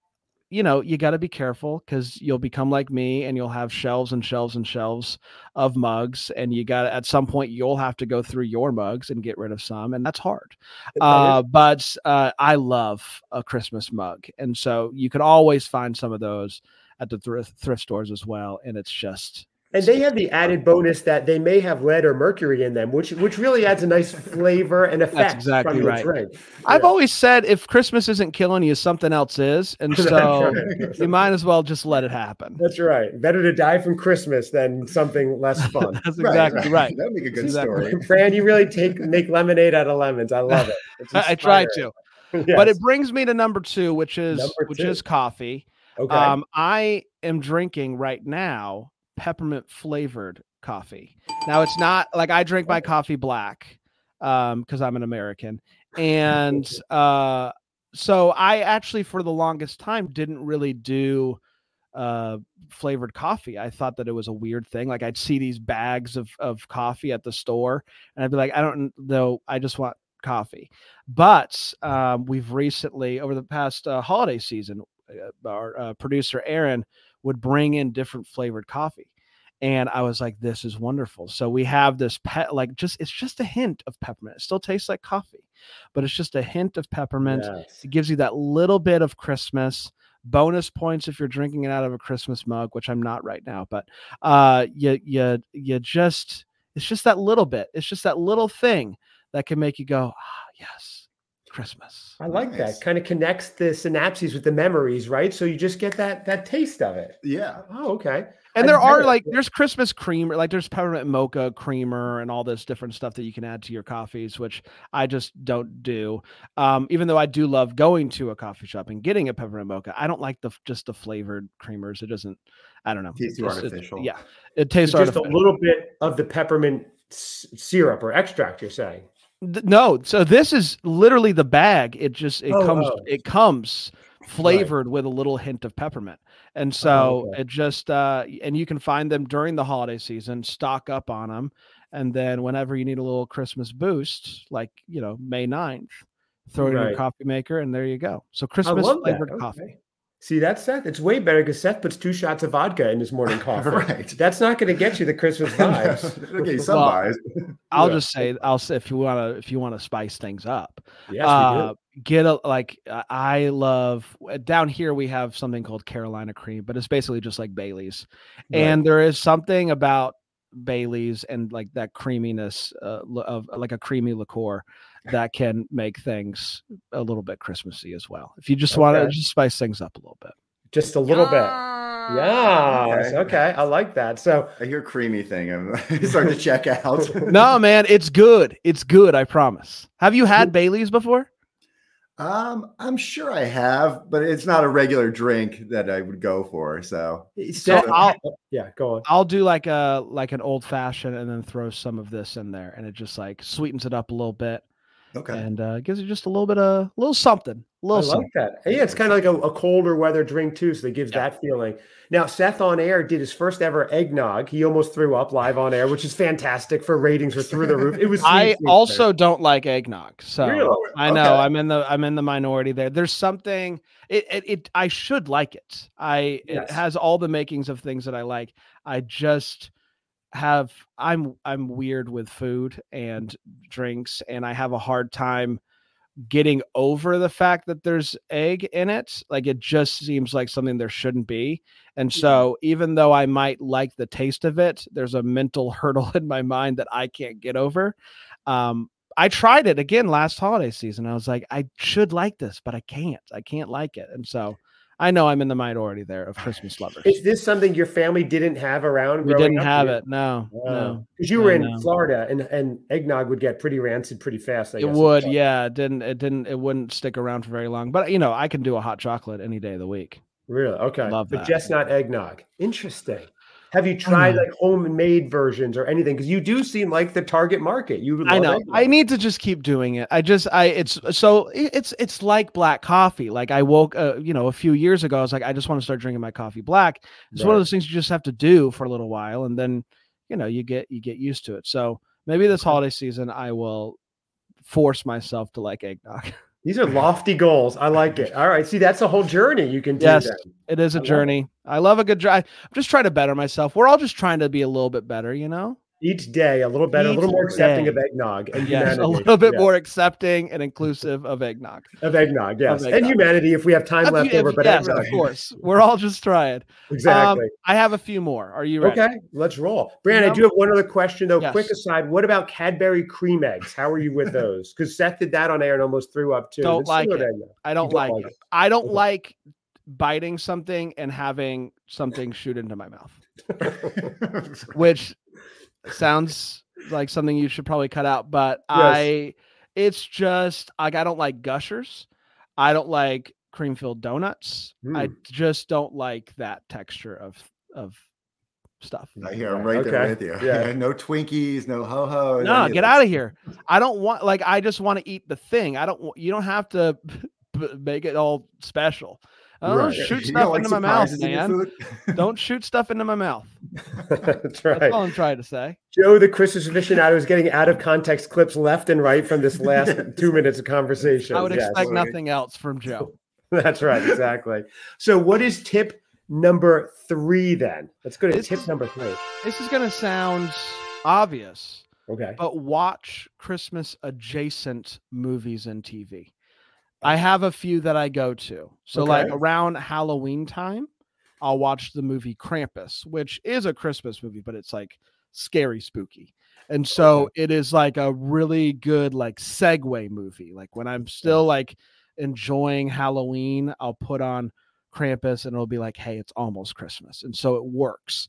you know, you got to be careful because you'll become like me and you'll have shelves and shelves and shelves of mugs. And you got to, at some point, you'll have to go through your mugs and get rid of some. And that's hard. Uh, but uh, I love a Christmas mug. And so you can always find some of those at the thrift, thrift stores as well. And it's just, and they have the added bonus that they may have lead or mercury in them, which which really adds a nice flavor and effect. That's exactly from the right. drink. I've Yeah. always said if Christmas isn't killing you, something else is. And so right. you might as well just let it happen. That's right. Better to die from Christmas than something less fun. That's exactly right. right. That'd make a good Exactly. story. Fran, you really take make lemonade out of lemons. I love it. It's I try to. Yes. But it brings me to number two, which is Number which two. is coffee. Okay. Um, I am drinking right now peppermint flavored coffee. Now it's not like I drink my coffee black um, because I'm an American. And uh, so I actually, for the longest time, didn't really do uh, flavored coffee. I thought that it was a weird thing. Like I'd see these bags of, of coffee at the store and I'd be like, I don't know. I just want coffee. But um, we've recently, over the past uh, holiday season, uh, our uh, producer Aaron would bring in different flavored coffee. And I was like, this is wonderful. So we have this pet, like just, it's just a hint of peppermint. It still tastes like coffee, but it's just a hint of peppermint. Yes. It gives you that little bit of Christmas. Bonus points if you're drinking it out of a Christmas mug, which I'm not right now, but uh, you, you, you just, it's just that little bit. It's just that little thing that can make you go, ah, yes, Christmas. I like Nice. that. Kind of connects the synapses with the memories, right? So you just get that that taste of it. Yeah. Oh, okay. And I've there are never- like, there's Christmas creamer, like there's peppermint mocha creamer and all this different stuff that you can add to your coffees, which I just don't do. Um, even though I do love going to a coffee shop and getting a peppermint mocha, I don't like the just the flavored creamers. It doesn't, I don't know. Tastes too It's- it's- artificial. yeah, it tastes just artificial. a little bit of the peppermint s- syrup or extract, you're saying. Th- No, so this is literally the bag. It just it Oh, comes oh. it comes flavored with a little hint of peppermint. And so Oh, okay. it just uh and you can find them during the holiday season, stock up on them, and then whenever you need a little Christmas boost, like, you know, May ninth, throw it in Right. your coffee maker and there you go. So I Christmas love that. flavored Okay. coffee. See, that's Seth. It's way better because Seth puts two shots of vodka in his morning coffee. Right. That's not going to get you the Christmas vibes. It'll get you some Well, vibes. I'll Yeah. just say I'll say if you want to if you want to spice things up. Yes, uh, get a like uh, I love down here we have something called Carolina cream, but it's basically just like Bailey's. Right. And there is something about Bailey's and like that creaminess uh, li- of like a creamy liqueur that can make things a little bit Christmassy as well. If you just want to Okay. just spice things up a little bit. Just a little bit. Yes. Okay. Okay. I like that. So I hear creamy thing. I'm starting to check out. No, man, it's good. It's good. I promise. Have you had Bailey's before? Um, I'm sure I have, but it's not a regular drink that I would go for. So Seth, I'll- yeah, go on. I'll do like a like an old fashioned and then throw some of this in there, and it just like sweetens it up a little bit okay. and uh, gives you just a little bit of a little something, a I little like something. that. Yeah, it's kind of like a, a colder weather drink too, so it gives Yeah. that feeling. Now, Seth on air did his first ever eggnog. He almost threw up live on air, which is fantastic for ratings were through the roof. It was. I sweet, sweet, also don't like eggnog, so Really? I know Okay. I'm in the I'm in the minority there. There's something it it, it I should like it. I Yes. it has all the makings of things that I like. I just have I'm I'm weird with food and drinks, and I have a hard time getting over the fact that there's egg in it. Like it just seems like something there shouldn't be. And so even though I might like the taste of it, there's a mental hurdle in my mind that I can't get over. Um, I tried it again last holiday season. I was like, I should like this, but I can't. I can't like it. And so I know I'm in the minority there of Christmas lovers. Is this something your family didn't have around? We growing didn't up? have You- it. No, no. Because you were I in know. Florida, and, and eggnog would get pretty rancid pretty fast. I It guess. would, yeah. It didn't, it didn't, it wouldn't stick around for very long. But you know, I can do a hot chocolate any day of the week. Really? Okay. Love but that. just not eggnog. Interesting. Have you tried know. like homemade versions or anything? Because you do seem like the target market. You would I love know. eggnog. I need to just keep doing it. I just, I, it's so it- it's, it's like black coffee. Like I woke, uh, you know, a few years ago, I was like, I just want to start drinking my coffee black. It's one Right. of those things you just have to do for a little while, and then, you know, you get, you get used to it. So maybe this holiday season, I will force myself to like eggnog. These are lofty goals. I like it. All right. See, that's a whole journey you can do. Yes, then. it is a I love journey. I love a good drive. I'm just trying to better myself. We're all just trying to be a little bit better, you know? Each day, a little better, a little Each more accepting day. of eggnog and Yes, humanity. a little bit Yes. more accepting and inclusive of eggnog. Of eggnog, yes. Of And eggnog. humanity if we have time If left you- over. if- But yes, eggnog. of course. We're all just trying. Exactly. Um, I have a few more. Are you ready? Okay, let's roll. Brand, I No. do have one other question, though. Yes. Quick aside, what about Cadbury cream eggs? How are you with those? Because Seth did that on air and almost threw up, too. Don't It's like similar it. to eggnog. I don't, You like, like it. it. I don't Okay. like biting something and having something shoot into my mouth, which sounds like something you should probably cut out, but Yes. I it's just like I don't like Gushers. I don't like cream filled donuts. I Hmm. just don't like that texture of of stuff. I hear I'm Right, right there okay. with you. Yeah. No Twinkies, no ho ho. No, get out of here. I don't want like I just want to eat the thing. I don't. wa- You don't have to b- make it all special. Oh, Right. shoot You stuff don't like into my mouth, surprises in your man. food? Don't shoot stuff into my mouth. That's That's right. all I'm trying to say. Joe, the Christmas aficionado, is getting out of context clips left and right from this last two minutes of conversation. I would Yes. expect Right. nothing else from Joe. That's right. Exactly. So, what is tip number three then? Let's go to This tip is- number three. This is going to sound obvious, Okay. but watch Christmas adjacent movies and T V. I have a few that I go to. So like Okay. around Halloween time, I'll watch the movie Krampus, which is a Christmas movie, but it's like scary, spooky. And so it is like a really good like segue movie. Like when I'm still like enjoying Halloween, I'll put on Krampus and it'll be like, hey, it's almost Christmas. And so it works.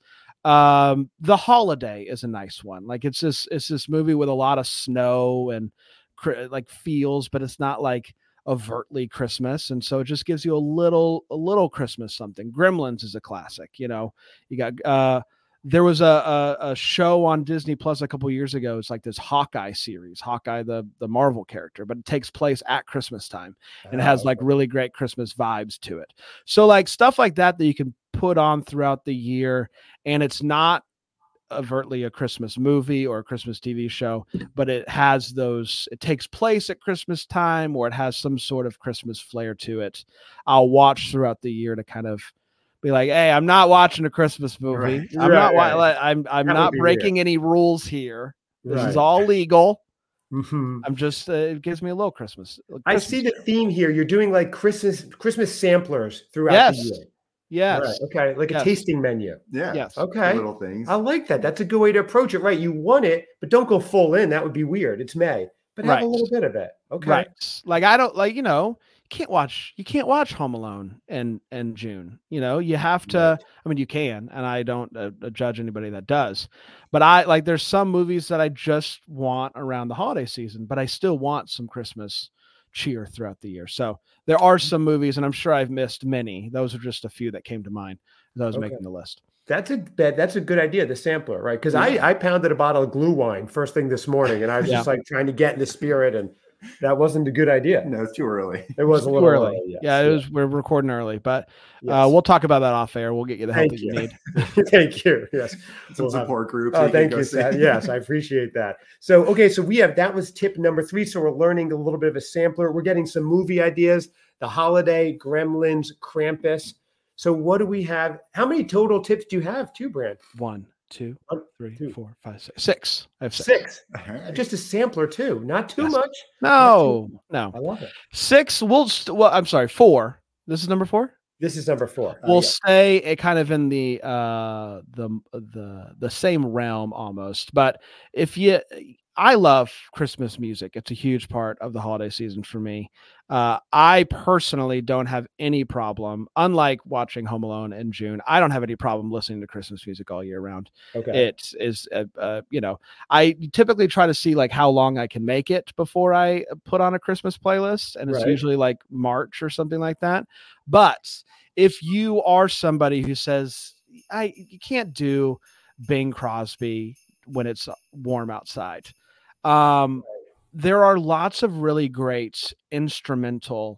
Um, The Holiday is a nice one. Like it's this it's this movie with a lot of snow and cr- like feels, but it's not like overtly Christmas, and so it just gives you a little a little Christmas something. Gremlins is a classic. You know, you got uh there was a, a a show on Disney Plus a couple years ago. It's like this Hawkeye series, Hawkeye the the Marvel character, but it takes place at Christmas time and it has like really great Christmas vibes to it. So like stuff like that that you can put on throughout the year, and it's not overtly a Christmas movie or a Christmas T V show, but it has those, it takes place at Christmas time or it has some sort of Christmas flair to it. I'll watch throughout the year to kind of be like, hey, I'm not watching a Christmas movie. Right. I'm Right, not, wa- right. like, I'm, I'm That would not be breaking any rules here. This Right. is all legal. Mhm. I'm just, uh, it gives me a little Christmas. I Christmas see the cheer. theme here. You're doing like Christmas Christmas samplers throughout Yes. the year. Yes. Right. Okay. Like Yes. a tasting menu. Yeah. Yes. Okay. Little things. I like that. That's a good way to approach it. Right. You want it, but don't go full in. That would be weird. It's May, but have Right. a little bit of it. Okay. Right. Like I don't like, you know, you can't watch you can't watch Home Alone in in June. You know, you have to Right. I mean you can, and I don't uh, uh, judge anybody that does. But I like there's some movies that I just want around the holiday season, but I still want some Christmas cheer throughout the year. So there are some movies, and I'm sure I've missed many. Those are just a few that came to mind as I was Okay. making the list. That's a that, that's a good idea, the sampler, right? Because I, I pounded a bottle of glue wine first thing this morning, and I was Yeah. just like trying to get in the spirit, and that wasn't a good idea. No, it's too early. It was a Too little early. early, yes, Yeah, it was we're recording early, but yes. uh, we'll talk about that off air. We'll get you the help Thank that you you. need. Thank you. Yes. Some We'll have- support groups. Oh, can thank go you, see. Seth. Yes, I appreciate that. So, okay, so we have that was tip number three. So we're learning a little bit of a sampler. We're getting some movie ideas: The Holiday, Gremlins, Krampus. So, what do we have? How many total tips do you have, too, Brand? One, two, One, three, two. four, five, six. Six. I have six. Six. All right. Just a sampler, too. Not too Yes. much. No, no. I love it. Six. We'll. St- well, I'm sorry. Four. This is number four. This is number four. Uh, We'll yeah. stay it kind of in the uh the the the same realm almost. But if you, I love Christmas music. It's a huge part of the holiday season for me. Uh, I personally don't have any problem. Unlike watching Home Alone in June, I don't have any problem listening to Christmas music all year round. Okay. It is, uh, uh, you know, I typically try to see like how long I can make it before I put on a Christmas playlist. And it's Right. usually like March or something like that. But if you are somebody who says, I, you can't do Bing Crosby when it's warm outside. Um, there are lots of really great instrumental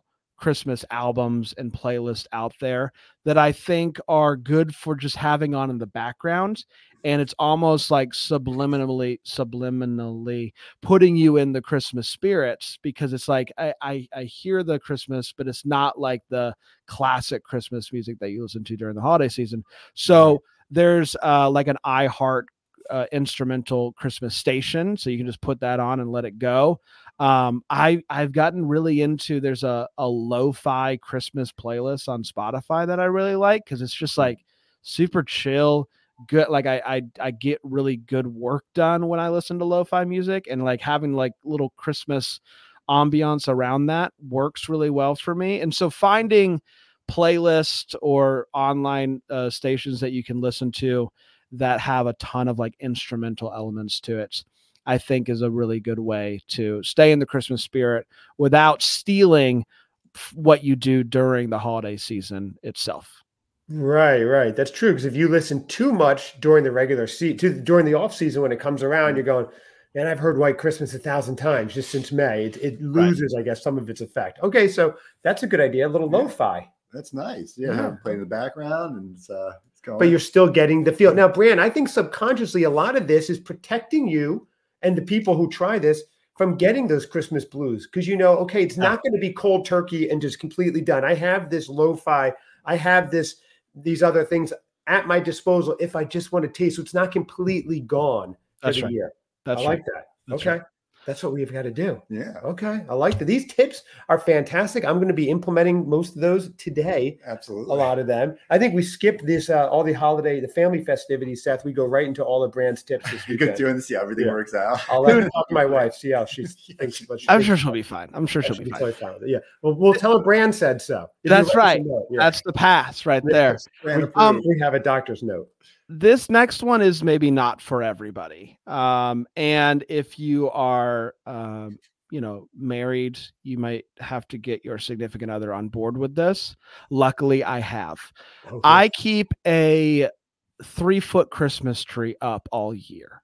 Christmas albums and playlists out there that I think are good for just having on in the background. And it's almost like subliminally, subliminally putting you in the Christmas spirits, because it's like, I, I, I hear the Christmas, but it's not like the classic Christmas music that you listen to during the holiday season. So there's uh, like an iHeart uh, instrumental Christmas station. So you can just put that on and let it go. Um, I, I've gotten really into, there's a, a lo-fi Christmas playlist on Spotify that I really like, because it's just like super chill. Good, like I, I I get really good work done when I listen to lo-fi music, and like having like little Christmas ambiance around that works really well for me. And so finding playlists or online uh, stations that you can listen to that have a ton of like instrumental elements to it, I think is a really good way to stay in the Christmas spirit without stealing what you do during the holiday season itself. Right, right. That's true. Because if you listen too much during the regular season, during the off season, when it comes around, you're going, man, I've heard White Christmas a thousand times just since May. It, it loses, right. I guess, some of its effect. Okay, so that's a good idea. A little yeah. lo-fi. That's nice. Yeah, yeah. Playing in the background, and it's, uh, it's going. But you're still getting the feel. Now, Bran, I think subconsciously a lot of this is protecting you and the people who try this from getting those Christmas blues, because you know, okay, it's not going to be cold turkey and just completely done. I have this lo-fi. I have this. These other things at my disposal if I just want to taste. So it's not completely gone for That's the right. year. That's I like right. that. That's okay. Right. That's what we've got to do. Yeah. Okay. I like that. These tips are fantastic. I'm going to be implementing most of those today. Absolutely. A lot of them. I think we skipped this, uh, all the holiday, the family festivities, Seth. We go right into all the Bran's tips this weekend. You're doing this. Yeah. Everything yeah. works out. I'll let her talk to my wife. See how she thinks. What she I'm thinks sure she'll be fine. I'm sure she'll be, be fine. Totally fine with it. Yeah. Well, we'll tell her Bran said so. If That's right. Yeah. That's the pass right there. We, um, we have a doctor's note. This next one is maybe not for everybody. Um, and if you are, um, you know, married, you might have to get your significant other on board with this. Luckily, I have. Okay. I keep a three foot Christmas tree up all year.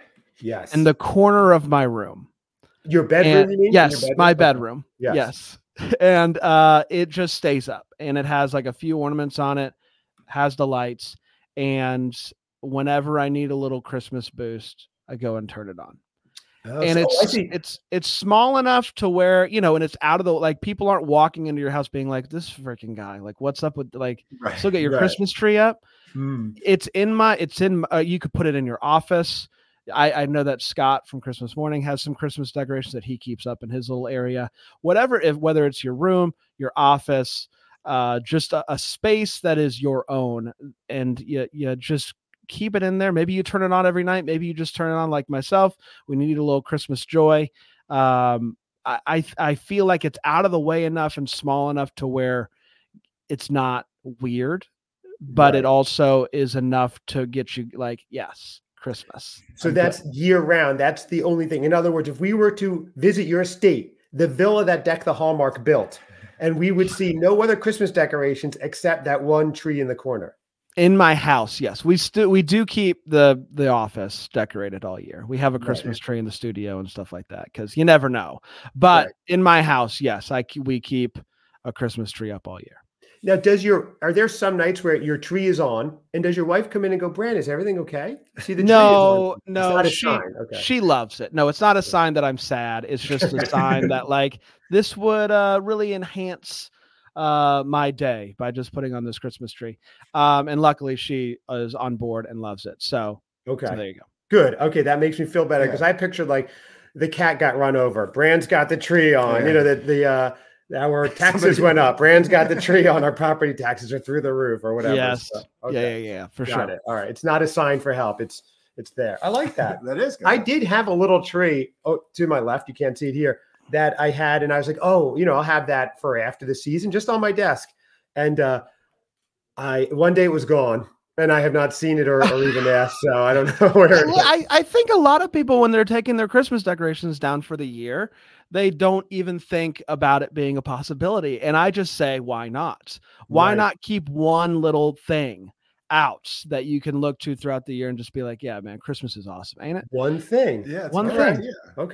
Yes. In the corner of my room. Your bedroom, and, you mean? Yes, bedroom? my bedroom. Yes. yes. And uh, it just stays up, and it has like a few ornaments on it, has the lights. And whenever I need a little Christmas boost, I go and turn it on. Oh, and so it's it's it's small enough to where, you know, and it's out of the, like, people aren't walking into your house being like, this freaking guy, like, what's up with, like, right, still get your right. Christmas tree up. Hmm. It's in my, it's in, uh, you could put it in your office. I, I know that Scott from Christmas Morning has some Christmas decorations that he keeps up in his little area. Whatever, if whether it's your room, your office, uh, just a, a space that is your own, and you, you just keep it in there. Maybe you turn it on every night. Maybe you just turn it on like myself. We need a little Christmas joy. Um, I, I I feel like it's out of the way enough and small enough to where it's not weird, but right. it also is enough to get you like, yes, Christmas. So I'm that's good. year round. That's the only thing. In other words, if we were to visit your estate, the villa that Deck the Hallmark built, and we would see no other Christmas decorations except that one tree in the corner. In my house, yes, we still we do keep the the office decorated all year. We have a Christmas right. tree in the studio and stuff like that, because you never know. But right. in my house, yes, I we keep a Christmas tree up all year. Now, does your are there some nights where your tree is on, and does your wife come in and go, Bran, is everything okay? See the no, tree is on. no, it's not she a sign. Okay. she loves it. No, it's not a sign that I'm sad. It's just a sign that, like, this would uh, really enhance uh my day by just putting on this Christmas tree. Um and luckily she is on board and loves it. So okay, so there you go. Good. Okay, that makes me feel better, because yeah. I pictured like the cat got run over, Bran's got the tree on, yeah. you know, that the uh our taxes Somebody... went up, Bran's got the tree on, our property taxes are through the roof or whatever. Yes. So, okay. yeah yeah yeah for got sure it. All right, it's not a sign for help, it's it's there. I like that. That is good. I did have a little tree, oh, to my left, you can't see it here, that I had, and I was like, oh, you know, I'll have that for after the season, just on my desk. And uh, I one day it was gone, and I have not seen it or, or even asked, so I don't know where it is. I, I think a lot of people, when they're taking their Christmas decorations down for the year, they don't even think about it being a possibility. And I just say, why not? Why right. not keep one little thing out that you can look to throughout the year and just be like, yeah, man, Christmas is awesome, ain't it? One thing. Yeah, one thing. Right. Yeah. Okay.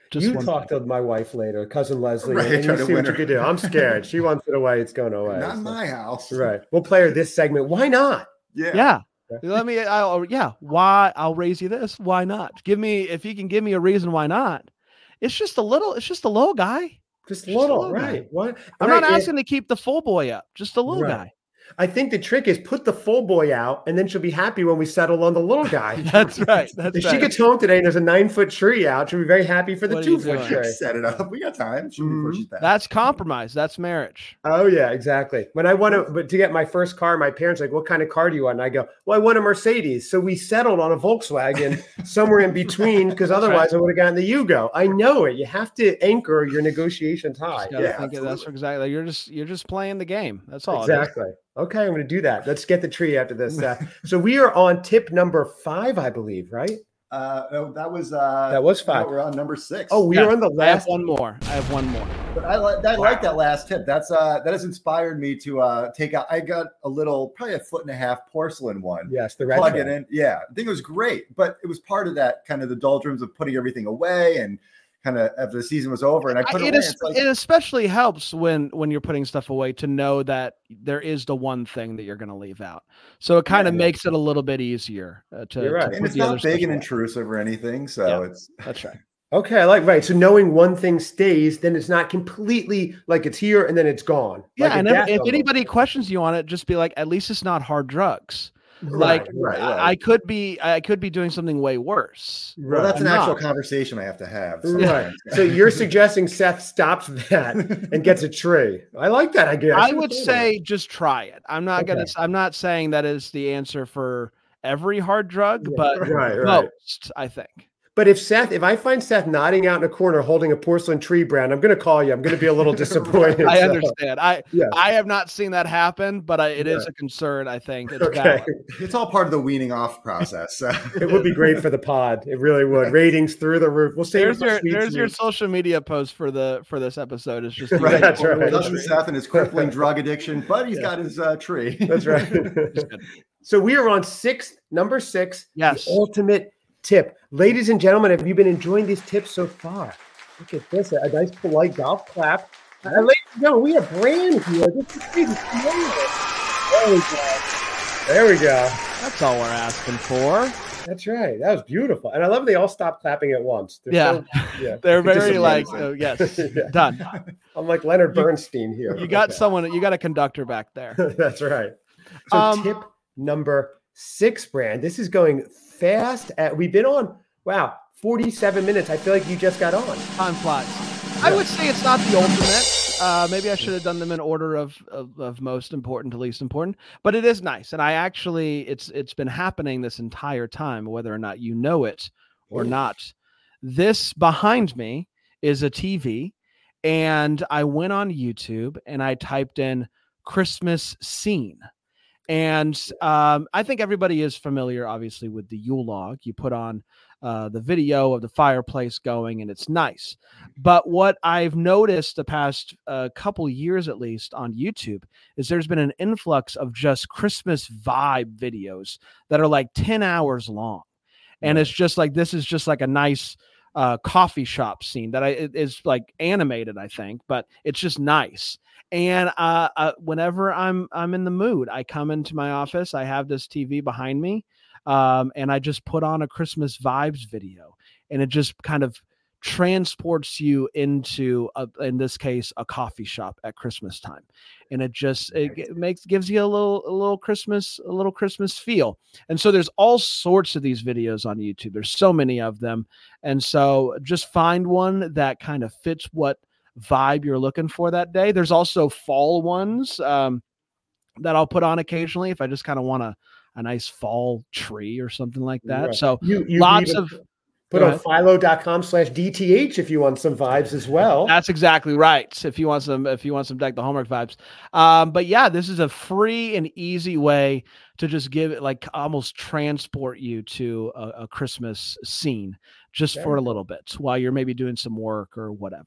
Just you one talk to my wife later, cousin Leslie, Right, and try you to see win what you her. can do. I'm scared. She wants it away. It's going away. Not in so. my house. Right. We'll play her this segment. Why not? Yeah. Yeah. Yeah. Let me, I'll, yeah. Why? I'll raise you this. Why not? Give me, if you can give me a reason why not. It's just a little, it's just a little guy. Just Just a little, little guy. right? What? I'm right, not yeah. asking to keep the full boy up, just a little Right. guy. I think the trick is put the full boy out, and then she'll be happy when we settle on the little guy. That's right. That's if right. she gets home today and there's a nine foot tree out, she'll be very happy for the What are you two foot doing? tree. Set it up. We got time. Should be before Mhm. she's back. That's compromise. That's marriage. Oh yeah, exactly. When I want to, but to get my first car, my parents are like, "What kind of car do you want?" And I go, "Well, I want a Mercedes." So we settled on a Volkswagen somewhere in between, because otherwise I would have gotten the Yugo. I know it. You have to anchor your negotiations high. Just gotta Yeah, think of- that's absolutely. exactly. You're just you're just playing the game. That's all. It is. Exactly. Okay, I'm going to do that. Let's get the tree after this. Uh, so we are on tip number five, I believe, right? Uh, no, that was uh, That was no, five. we're on number six. Oh, we Yeah, are on the I have last. one more. I have one more. But I like I like that last tip. That's uh that has inspired me to uh take out. I got a little, probably a foot and a half porcelain one. Yes, the Plug retro. it in. Yeah, I think it was great, but it was part of that kind of the doldrums of putting everything away and kind of after the season was over and I put it, it, away. is, It's like, it especially helps when when you're putting stuff away to know that there is the one thing that you're going to leave out. So it kind of Yeah. makes it a little bit easier uh, to, You're to right. put and it's the other not big stuff and away. intrusive or anything. So Yeah. it's That's right. Okay, I like right. So knowing one thing stays, then it's not completely like it's here and then it's gone. Yeah, Like a and if, death if almost. anybody questions you on it, just be like, at least it's not hard drugs. Right, Like right, I, right. I could be, I could be doing something way worse. well, that's I'm an actual not. conversation I have to have. Right. sometimes. So you're suggesting Seth stops that and gets a tree. I like that idea. I should've would thought of say just try it. I'm not gonna. Okay. I'm not saying that is the answer for every hard drug, Yeah, but right, right. most, I think. But if Seth, if I find Seth nodding out in a corner holding a porcelain tree brand, I'm going to call you. I'm going to be a little disappointed. I so, understand. I yes. I have not seen that happen, but I, it is Yeah. a concern. I think it's Okay. valid. It's all part of the weaning off process. So. It would be great for the pod. It really would. Ratings through the roof. We'll save There's it for your sweet there's your sweets. social media post for the for this episode. Is just Right. That's right. Well, Cousin Seth and his crippling drug addiction, but he's Yeah. got his uh, tree. That's right. So we are on sixth, number six. Yes. The ultimate tip. Ladies and gentlemen, have you been enjoying these tips so far? Look at this. A nice polite golf clap. Uh, ladies and gentlemen, we have Brand here. This is crazy. There we go. There we go. That's all we're asking for. That's right. That was beautiful. And I love they all stopped clapping at once. They're Yeah. so- yeah. They're Just very like, amazing. oh, yes, Yeah. done. I'm like Leonard You- Bernstein here. You got Okay. someone. You got a conductor back there. That's right. So Um, tip number six, Brand. This is going fast. At, we've been on, wow, forty-seven minutes. I feel like you just got on. Time flies. I would say it's not the ultimate. Uh, maybe I should have done them in order of, of of most important to least important, but it is nice. And I actually, it's it's been happening this entire time, whether or not you know it or Ooh. not. This behind me is a T V, and I went on YouTube and I typed in Christmas scene. And um, I think everybody is familiar, obviously, with the Yule log. You put on uh, the video of the fireplace going, and it's nice. But what I've noticed the past uh, couple years, at least on YouTube, is there's been an influx of just Christmas vibe videos that are like ten hours long. And it's just like, this is just like a nice uh, coffee shop scene that I, it is like animated, I think, but it's just nice. And uh, uh, whenever I'm I'm in the mood, I come into my office. I have this T V behind me, um, and I just put on a Christmas vibes video, and it just kind of transports you into, a, in this case, a coffee shop at Christmas time, and it just it g- makes gives you a little a little Christmas a little Christmas feel. And so there's all sorts of these videos on YouTube. There's so many of them, and so just find one that kind of fits what vibe you're looking for that day. There's also fall ones um, that I'll put on occasionally if I just kind of want a, a nice fall tree or something like that. Right. So You, you lots even of put go on ahead. philo.com slash DTH if you want some vibes as well. That's exactly right. If you want some, if you want some Deck the Hallmark vibes. Um, but yeah, this is a free and easy way to just give it, like, almost transport you to a, a Christmas scene just Very for a cool. little bit while you're maybe doing some work or whatever.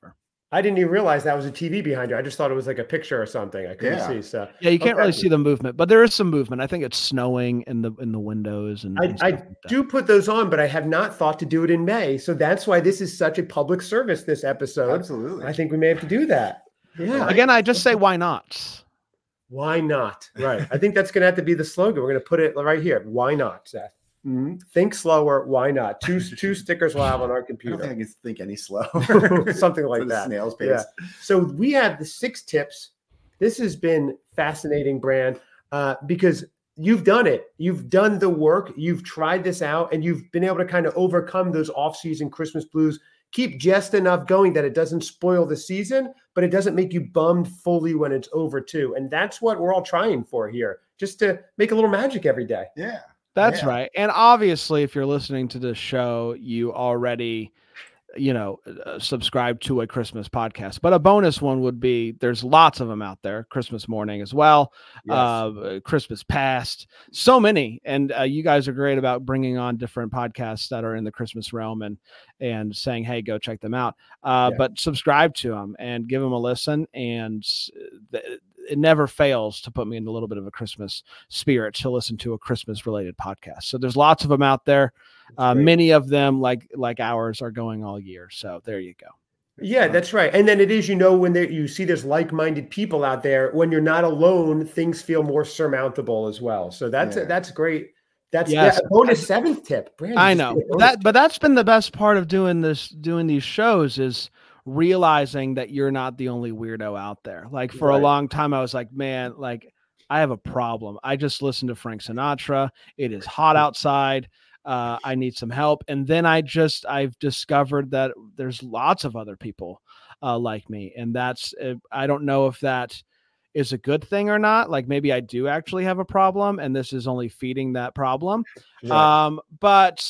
I didn't even realize that was a T V behind you. I just thought it was like a picture or something. I couldn't Yeah. see. So Yeah, you can't okay. really see the movement, but there is some movement. I think it's snowing in the in the windows, and, I, and stuff I like that. do put those on, but I have not thought to do it in May. So that's why this is such a public service, this episode. Absolutely. I think we may have to do that. Yeah. Right. Again, I just say why not? Why not? Right. I think that's going to have to be the slogan. We're going to put it right here. Why not, Seth? Mm-hmm. Think slower. Why not? Two two stickers we'll have on our I don't computer. think I can think any slower. Something like For the that. Snail's pace. Yeah. So we have the six tips. This has been fascinating, Bran, uh, because you've done it. You've done the work. You've tried this out, and you've been able to kind of overcome those off-season Christmas blues. Keep just enough going that it doesn't spoil the season, but it doesn't make you bummed fully when it's over too. And that's what we're all trying for here, just to make a little magic every day. Yeah. That's Yeah. right. And obviously, if you're listening to this show, you already, you know, uh, subscribe to a Christmas podcast. But a bonus one would be, there's lots of them out there. Christmas morning as well. Yes. Uh, Christmas past, so many. And uh, you guys are great about bringing on different podcasts that are in the Christmas realm and and saying, hey, go check them out. Uh, Yeah. But subscribe to them and give them a listen. And th- it never fails to put me in a little bit of a Christmas spirit to listen to a Christmas related podcast. So there's lots of them out there. Uh, great. many of them, like like ours, are going all year. So there you go. Yeah, that's right. And then it is, you know, when there, you see there's like-minded people out there, when you're not alone, things feel more surmountable as well. So that's Yeah. that's great. That's Yes. yeah, a bonus seventh tip. Brandon, I just know did a bonus that, but that's been the best part of doing this, doing these shows is realizing that you're not the only weirdo out there. Like for Right. a long time, I was like, man, like I have a problem. I just listen to Frank Sinatra. It is hot outside. Uh, I need some help. And then I just, I've discovered that there's lots of other people uh, like me. And that's, uh, I don't know if that is a good thing or not. Like maybe I do actually have a problem and this is only feeding that problem. Right. Um, but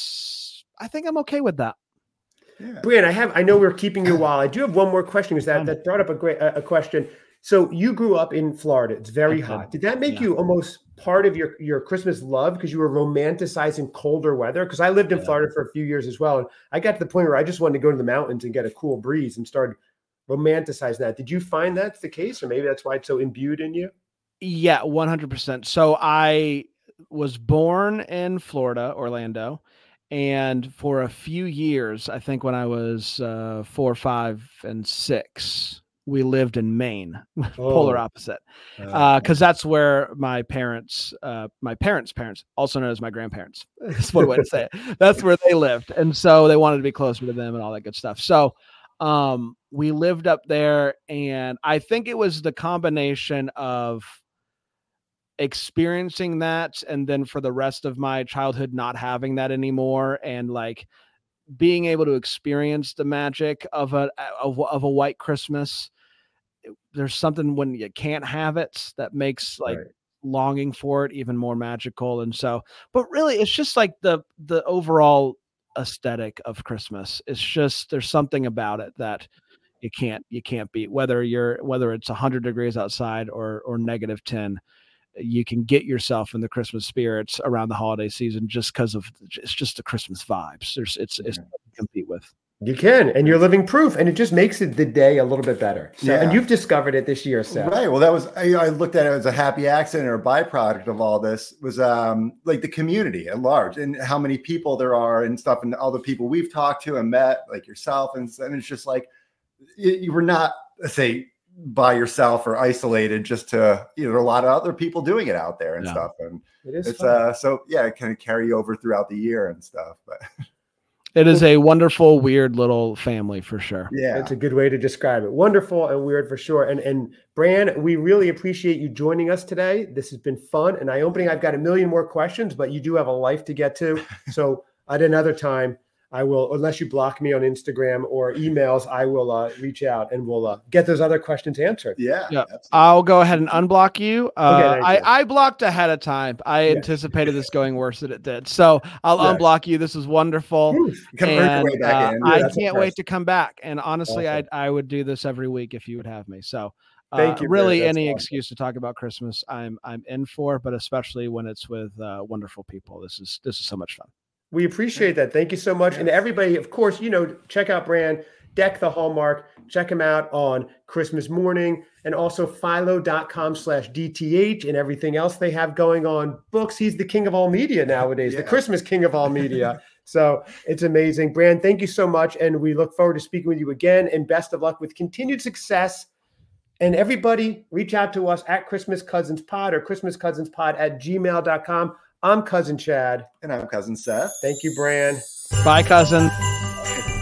I think I'm okay with that. Yeah. Brian, I have, I know we're keeping you a while. I do have one more question because that, Fine. that brought up a great, a, a question. So you grew up in Florida. It's very I did. hot. Did that make Yeah. you almost part of your, your Christmas love because you were romanticizing colder weather? Because I lived in Yeah. Florida for a few years as well. And I got to the point where I just wanted to go to the mountains and get a cool breeze and started romanticizing that. Did you find that's the case? Or maybe that's why it's so imbued in you? Yeah, one hundred percent. So I was born in Florida, Orlando. And for a few years, I think when I was uh, four, five, and six, we lived in Maine, polar Oh. opposite. Uh, Because that's where my parents, uh, my parents' parents, also known as my grandparents, is one way to say it. That's where they lived, and so they wanted to be closer to them and all that good stuff. So um, we lived up there, and I think it was the combination of experiencing that, and then for the rest of my childhood, not having that anymore, and like being able to experience the magic of a of, of a white Christmas. There's something when you can't have it that makes like Right. longing for it even more magical. And so, but really it's just like the, the overall aesthetic of Christmas. It's just, there's something about it that you can't, you can't beat, whether you're, whether it's a hundred degrees outside or, or negative ten, you can get yourself in the Christmas spirits around the holiday season just because of, it's just the Christmas vibes. There's, it's, it's nothing to compete with. You can, and you're living proof, and it just makes it the day a little bit better. So, Yeah. and you've discovered it this year, Seth. Right. Well, that was I, I looked at it as a happy accident or a byproduct of all this was um like the community at large and how many people there are and stuff and all the people we've talked to and met, like yourself, and, and it's just like you, you were not, let's say, by yourself or isolated. Just to you know, there are a lot of other people doing it out there and Yeah. stuff, and It is it's fun. uh so yeah, it can carry over throughout the year and stuff. But It is a wonderful, weird little family for sure. yeah, That's a good way to describe it. Wonderful and weird for sure. And and Bran, we really appreciate you joining us today. This has been fun and eye-opening. I've got a million more questions, but you do have a life to get to. So at another time, I will, unless you block me on Instagram or emails, I will uh, reach out and we'll uh, get those other questions answered. yeah, Yeah. absolutely. I'll go ahead and unblock you. Uh, thank I, you. I blocked ahead of time. I Yeah. anticipated this going worse than it did. So I'll Yeah. unblock you. This is wonderful. Whew. Come work your And way back uh, in. Yeah, I that's a can't wait first. to come back. And honestly, Awesome. I I would do this every week if you would have me. So uh, Thank you, Brad. really That's any awesome. excuse to talk about Christmas, I'm I'm in for, but especially when it's with uh, wonderful people. This is this is so much fun. We appreciate that. Thank you so much. And everybody, of course, you know, check out Bran. Deck the Hallmark. Check him out on Christmas morning, and also philo.com slash DTH and everything else they have going on. Books. He's the king of all media nowadays, yeah. The Christmas king of all media. So it's amazing. Bran, thank you so much. And we look forward to speaking with you again, and best of luck with continued success. And everybody reach out to us at Christmas Cousins Pod or Christmas Cousins Pod at gmail dot com. I'm Cousin Chad. And I'm Cousin Seth. Thank you, Bran. Bye, cousin.